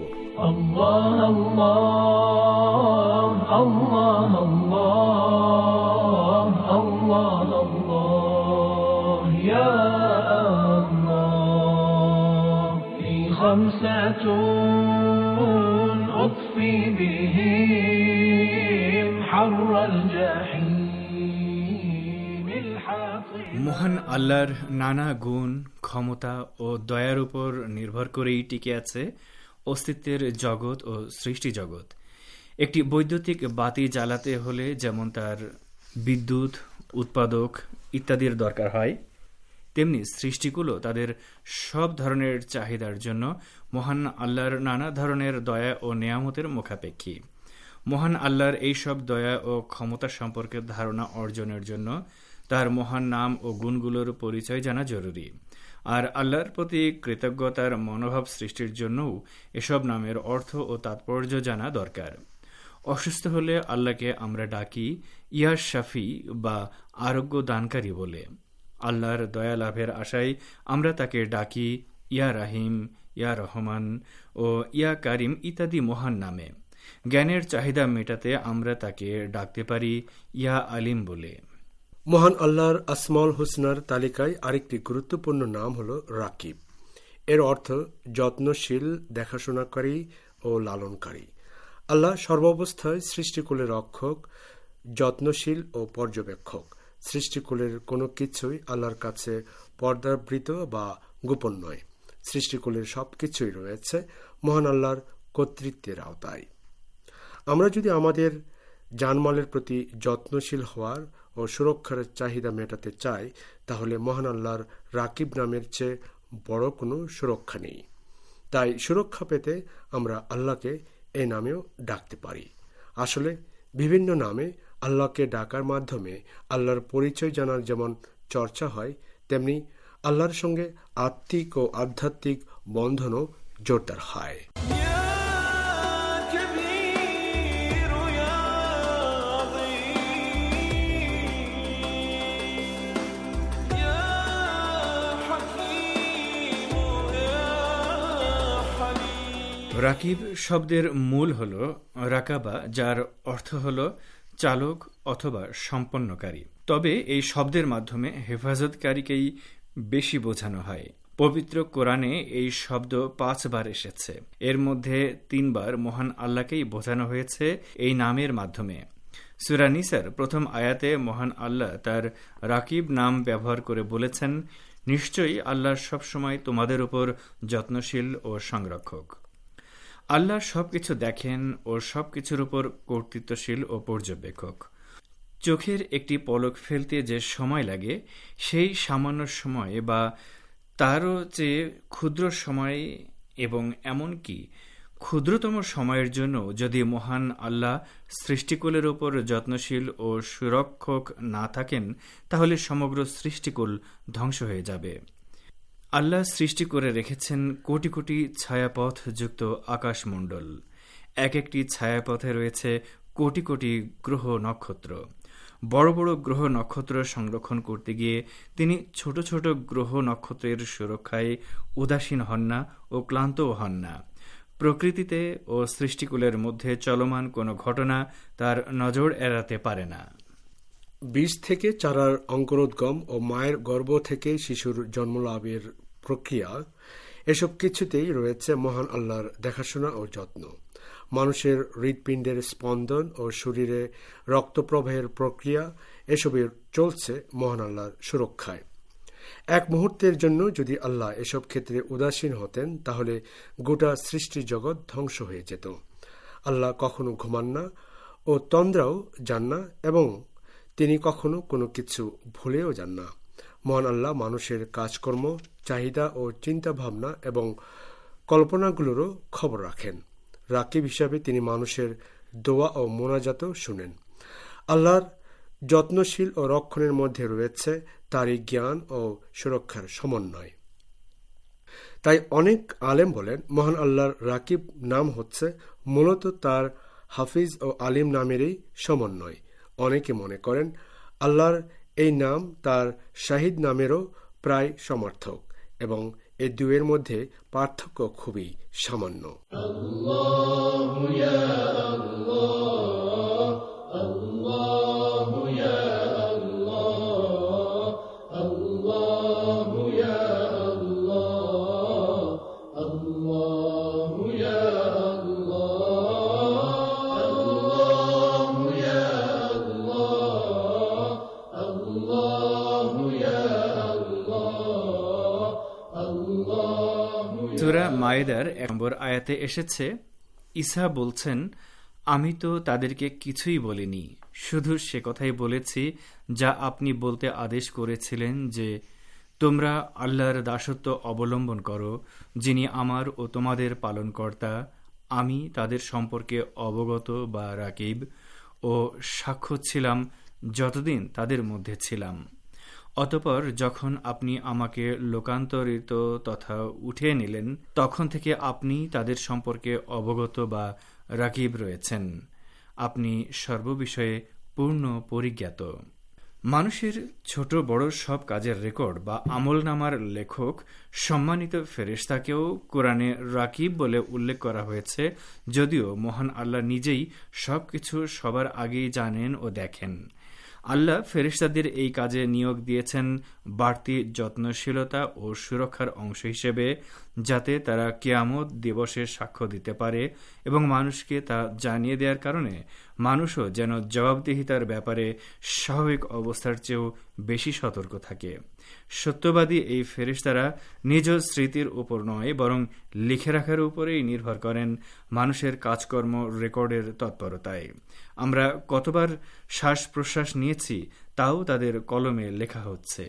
মহান আল্লাহর নানা গুণ, ক্ষমতা ও দয়ার উপর নির্ভর করেই টিকে আছে অস্তিত্বের জগৎ ও সৃষ্টি জগৎ। একটি বৈদ্যুতিক বাতি জ্বালাতে হলে যেমন তার বিদ্যুৎ, উৎপাদক ইত্যাদির দরকার হয়, তেমনি সৃষ্টিগুলো তাদের সব ধরনের চাহিদার জন্য মহান আল্লাহর নানা ধরনের দয়া ও নেয়ামতের মুখাপেক্ষী। মহান আল্লাহর এই সব দয়া ও ক্ষমতা সম্পর্কে ধারণা অর্জনের জন্য তার মহান নাম ও গুণগুলোর পরিচয় জানা জরুরি। আর আল্লাহর প্রতি কৃতজ্ঞতার মনোভাব সৃষ্টির জন্যও এসব নামের অর্থ ও তাৎপর্য জানা দরকার। অসুস্থ হলে আল্লাহকে আমরা ডাকি ইয়া শাফি বা আরোগ্য দানকারী বলে। আল্লাহর দয়া লাভের আশায় আমরা তাকে ডাকি ইয়া রাহিম, ইয়া রহমান ও ইয়া কারিম ইত্যাদি মহান নামে। জ্ঞানের চাহিদা মেটাতে আমরা তাকে ডাকতে পারি ইয়া আলিম বলে। মহান আল্লাহর আসমাউল হোসনার তালিকায় আরেকটি গুরুত্বপূর্ণ নাম হল রাকিব। এর অর্থ যত্নশীল, দেখাশোনাকারী ও লালনকারী। আল্লাহ সর্বাবস্থায় সৃষ্টিকুলের রক্ষক, যত্নশীল ও পর্যবেক্ষক। সৃষ্টিকুলের কোনো কিছুই আল্লাহর কাছে পর্দাবৃত বা গোপন নয়। সৃষ্টিকুলের সবকিছুই রয়েছে মহান আল্লাহর কর্তৃত্বের আওতায়। আমরা যদি আমাদের জানমালের প্রতি যত্নশীল হওয়ার ও সুরক্ষার চাহিদা মেটাতে চাই, তাহলে মহান আল্লাহর রাকিব নামের চেয়ে বড় কোনো সুরক্ষা নেই। তাই সুরক্ষা পেতে আমরা আল্লাহকে এই নামেও ডাকতে পারি। আসলে বিভিন্ন নামে আল্লাহকে ডাকার মাধ্যমে আল্লাহর পরিচয় জানার যেমন চর্চা হয়, তেমনি আল্লাহর সঙ্গে আত্মিক ও আধ্যাত্মিক বন্ধনও জোরদার হয়। রাকিব শব্দের মূল হল রাকাবা, যার অর্থ হল চালক অথবা সম্পন্নকারী। তবে এই শব্দের মাধ্যমে হেফাজতকারীকেই বেশি বোঝানো হয়। পবিত্র কোরআনে এই শব্দ পাঁচবার এসেছে। এর মধ্যে তিনবার মহান আল্লাহকেই বোঝানো হয়েছে এই নামের মাধ্যমে। সূরা নিসার প্রথম আয়াতে মহান আল্লাহ তার রাকিব নাম ব্যবহার করে বলেছেন, নিশ্চয়ই আল্লাহ সবসময় তোমাদের উপর যত্নশীল ও সংরক্ষক। আল্লাহ সবকিছু দেখেন ও সবকিছুর উপর কর্তৃত্বশীল ও পর্যবেক্ষক। চোখের একটি পলক ফেলতে যে সময় লাগে, সেই সামান্য সময় বা তারও চেয়ে ক্ষুদ্র সময় এবং এমনকি ক্ষুদ্রতম সময়ের জন্য যদি মহান আল্লাহ সৃষ্টিকুলের উপর যত্নশীল ও সুরক্ষক না থাকেন, তাহলে সমগ্র সৃষ্টিকুল ধ্বংস হয়ে যাবে। আল্লাহ সৃষ্টি করে রেখেছেন কোটি কোটি ছায়াপথ যুক্ত আকাশমণ্ডল। এক একটি ছায়াপথে রয়েছে কোটি কোটি গ্রহ নক্ষত্র। বড় বড় গ্রহ নক্ষত্র সংরক্ষণ করতে গিয়ে তিনি ছোট ছোট গ্রহ নক্ষত্রের সুরক্ষায় উদাসীন হন না ও ক্লান্তও হন না। প্রকৃতিতে ও সৃষ্টিকুলের মধ্যে চলমান কোনো ঘটনা তার নজর এড়াতে পারে না। বীজ থেকে চারার অঙ্কুরোদ্গম ও মায়ের গর্ভ থেকে শিশুর জন্মলাভের প্রক্রিয়া, এসব কিছুতেই রয়েছে মহান আল্লাহর দেখাশোনা ও যত্ন। মানুষের হৃৎপিণ্ডের স্পন্দন ও শরীরে রক্তপ্রবাহের প্রক্রিয়া, এসবের চলছে মহান আল্লাহর সুরক্ষায়। এক মুহূর্তের জন্য যদি আল্লাহ এসব ক্ষেত্রে উদাসীন হতেন, তাহলে গোটা সৃষ্টি জগৎ ধ্বংস হয়ে যেত। আল্লাহ কখনো ঘুমান না ও তন্দ্রাও যান না, এবং তিনি কখনো কোনো কিছু ভুলেও যান না। মহান আল্লাহ মানুষের কাজকর্ম, চাহিদা ও চিন্তা ভাবনা এবং কল্পনাগুলোরও খবর রাখেন। রাকিব হিসাবে তিনি মানুষের দোয়া ও মোনাজাতও শুনেন। আল্লাহর যত্নশীল ও রক্ষণের মধ্যে রয়েছে তারই জ্ঞান ও সুরক্ষার সমন্বয়। তাই অনেক আলেম বলেন, মহান আল্লাহর রাকিব নাম হচ্ছে মূলত তার হাফিজ ও আলিম নামেরই সমন্বয়। অনেকে মনে করেন আল্লাহর এই নাম তার শাহিদ নামেরও প্রায় সমর্থক, এবং এই দুয়ের মধ্যে পার্থক্য খুবই সামান্য। আল্লাহু ইয়া আল্লাহ, আল্লাহু ইয়া আল্লাহ, আল্লাহু ইয়া আল্লাহ, আল্লাহু ইয়া আল্লাহ, আল্লাহু ইয়া আল্লাহ, আল্লাহু ইয়া আল্লাহ। সূরা মায়েদার এক নম্বর আয়াতে এসেছে, ঈসা বলছেন, আমি তো তাদেরকে কিছুই বলিনি, শুধু সে কথাই বলেছি যা আপনি বলতে আদেশ করেছিলেন, যে তোমরা আল্লাহর দাসত্ব অবলম্বন করো, যিনি আমার ও তোমাদের পালনকর্তা। আমি তাদের সম্পর্কে অবগত বা রাকিব ও সাক্ষ্য ছিলাম যতদিন তাদের মধ্যে ছিলাম। অতঃপর যখন আপনি আমাকে লোকান্তরিত তথা উঠিয়ে নিলেন, তখন থেকে আপনি তাদের সম্পর্কে অবগত বা রাকিব রয়েছেন। আপনি সর্ববিষয়ে পূর্ণ পরিজ্ঞাত। মানুষের ছোট বড় সব কাজের রেকর্ড বা আমলনামার লেখক সম্মানিত ফেরেশতাকেও কোরআনে রাকিব বলে উল্লেখ করা হয়েছে, যদিও মহান আল্লাহ নিজেই সবকিছু সবার আগেই জানেন ও দেখেন। আল্লাহ ফেরেশতাদের এই কাজে নিয়োগ দিয়েছেন বাড়তি যত্নশীলতা ও সুরক্ষার অংশ হিসেবে, যাতে তারা কিয়ামত দিবসে সাক্ষ্য দিতে পারে এবং মানুষকে তা জানিয়ে দেওয়ার কারণে মানুষও যেন জবাবদিহিতার ব্যাপারে স্বাভাবিক অবস্থার চেয়েও বেশি সতর্ক থাকে। সত্যবাদী এই ফেরেশতারা নিজ স্মৃতির উপর নয়, বরং লিখে রাখার উপরেই নির্ভর করেন মানুষের কাজকর্ম রেকর্ডের তৎপরতায়। আমরা কতবার শ্বাস প্রশ্বাস নিয়েছি তাও তাদের কলমে লেখা হচ্ছে।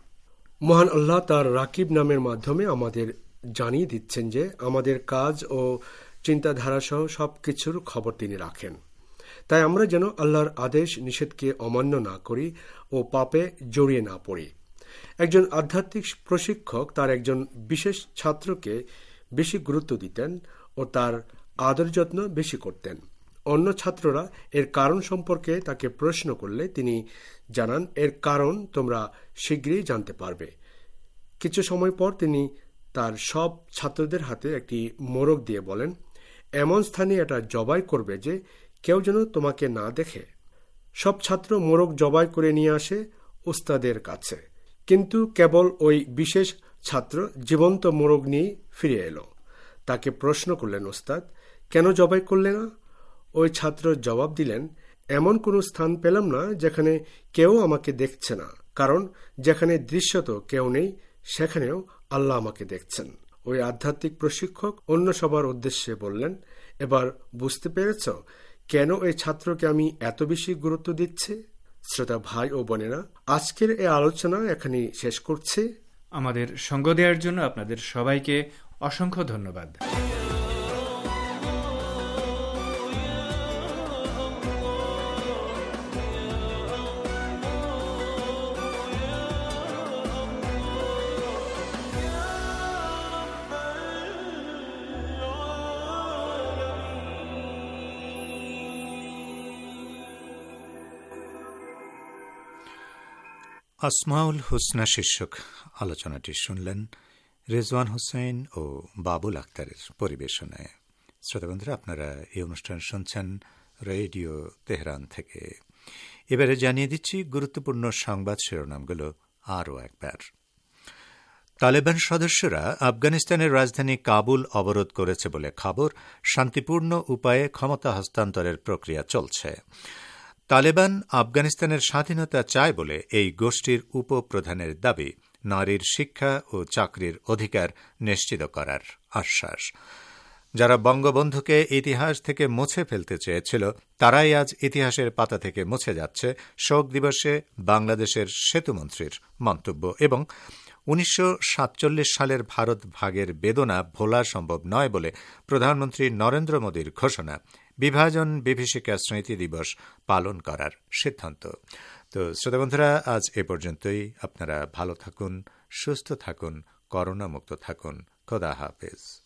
মহান আল্লাহ তার রাকিব নামের মাধ্যমে আমাদের জানিয়ে দিচ্ছেন যে আমাদের কাজ ও চিন্তাধারা সহ সবকিছুর খবর তিনি রাখেন। তাই আমরা যেন আল্লাহর আদেশ নিষেধকে অমান্য না করি ও পাপে জড়িয়ে না পড়ি। একজন আধ্যাত্মিক প্রশিক্ষক তার একজন বিশেষ ছাত্রকে বেশি গুরুত্ব দিতেন ও তার আদর যত্ন বেশি করতেন। অন্য ছাত্ররা এর কারণ সম্পর্কে তাকে প্রশ্ন করলে তিনি জানান, এর কারণ তোমরা শীঘ্রই জানতে পারবে। কিছু সময় পর তিনি তার সব ছাত্রদের হাতে একটি মোরগ দিয়ে বলেন, এমন স্থানে এটা জবাই করবে যে কেউ যেন তোমাকে না দেখে। সব ছাত্র মোরগ জবাই করে নিয়ে আসে ওস্তাদের কাছে, কিন্তু কেবল ওই বিশেষ ছাত্র জীবন্ত মোরগ নিয়ে ফিরে এলো। তাকে প্রশ্ন করলেন, ওস্তাদ কেন জবাই করলে না? ওই ছাত্র জবাব দিলেন, এমন কোনো স্থান পেলাম না যেখানে কেউ আমাকে দেখছে না, কারণ যেখানে দৃশ্যত কেউ নেই সেখানেও আল্লাহ আমাকে দেখছেন। ওই আধ্যাত্মিক প্রশিক্ষক অন্য সবার উদ্দেশ্যে বললেন, এবার বুঝতে পেরেছ কেন এই ছাত্রকে আমি এত বেশি গুরুত্ব দিচ্ছি? শ্রোতা ভাই ও বোনেরা, আজকের এই আলোচনা এখানেই শেষ করছি। আমাদের সঙ্গ দেওয়ার জন্য আপনাদের সবাইকে অসংখ্য ধন্যবাদ। আসমাউল হুসনা শীর্ষক আলোচনাটি শুনলেন রেজওয়ান হোসেন ও বাবুল আক্তারের পরিবেশনায়। শ্রোতাবন্ধুরা, আপনারা এই অনুষ্ঠান শুনছেন রেডিও তেহরান থেকে। এবারে জানিয়ে দিচ্ছি গুরুত্বপূর্ণ সংবাদ শিরোনামগুলো আরও একবার। তালেবান সদস্যরা আফগানিস্তানের রাজধানী কাবুল অবরোধ করেছে বলে খবর। শান্তিপূর্ণ উপায়ে ক্ষমতা হস্তান্তরের প্রক্রিয়া চলছে। তালেবান আফগানিস্তানের স্বাধীনতা চায় বলে এই গোষ্ঠীর উপপ্রধানের দাবি। নারীর শিক্ষা ও চাকরির অধিকার নিশ্চিত করার আশ্বাস। যারা বঙ্গবন্ধুকে ইতিহাস থেকে মুছে ফেলতে চেয়েছিল তারাই আজ ইতিহাসের পাতা থেকে মুছে যাচ্ছে, শোক দিবসে বাংলাদেশের সেতুমন্ত্রীর মন্তব্য। এবং উনিশশো সাতচল্লিশ সালের ভারত ভাগের বেদনা ভোলা সম্ভব নয় বলে প্রধানমন্ত্রী নরেন্দ্র মোদীর ঘোষণা। বিভাজন বিভীষিকা স্মৃতি দিবস পালন করার সিদ্ধান্ত। তো শ্রোতাবন্ধুরা, আজ এ পর্যন্তই। আপনারা ভালো থাকুন, সুস্থ থাকুন, করোনা মুক্ত থাকুন। খোদা হাফেজ।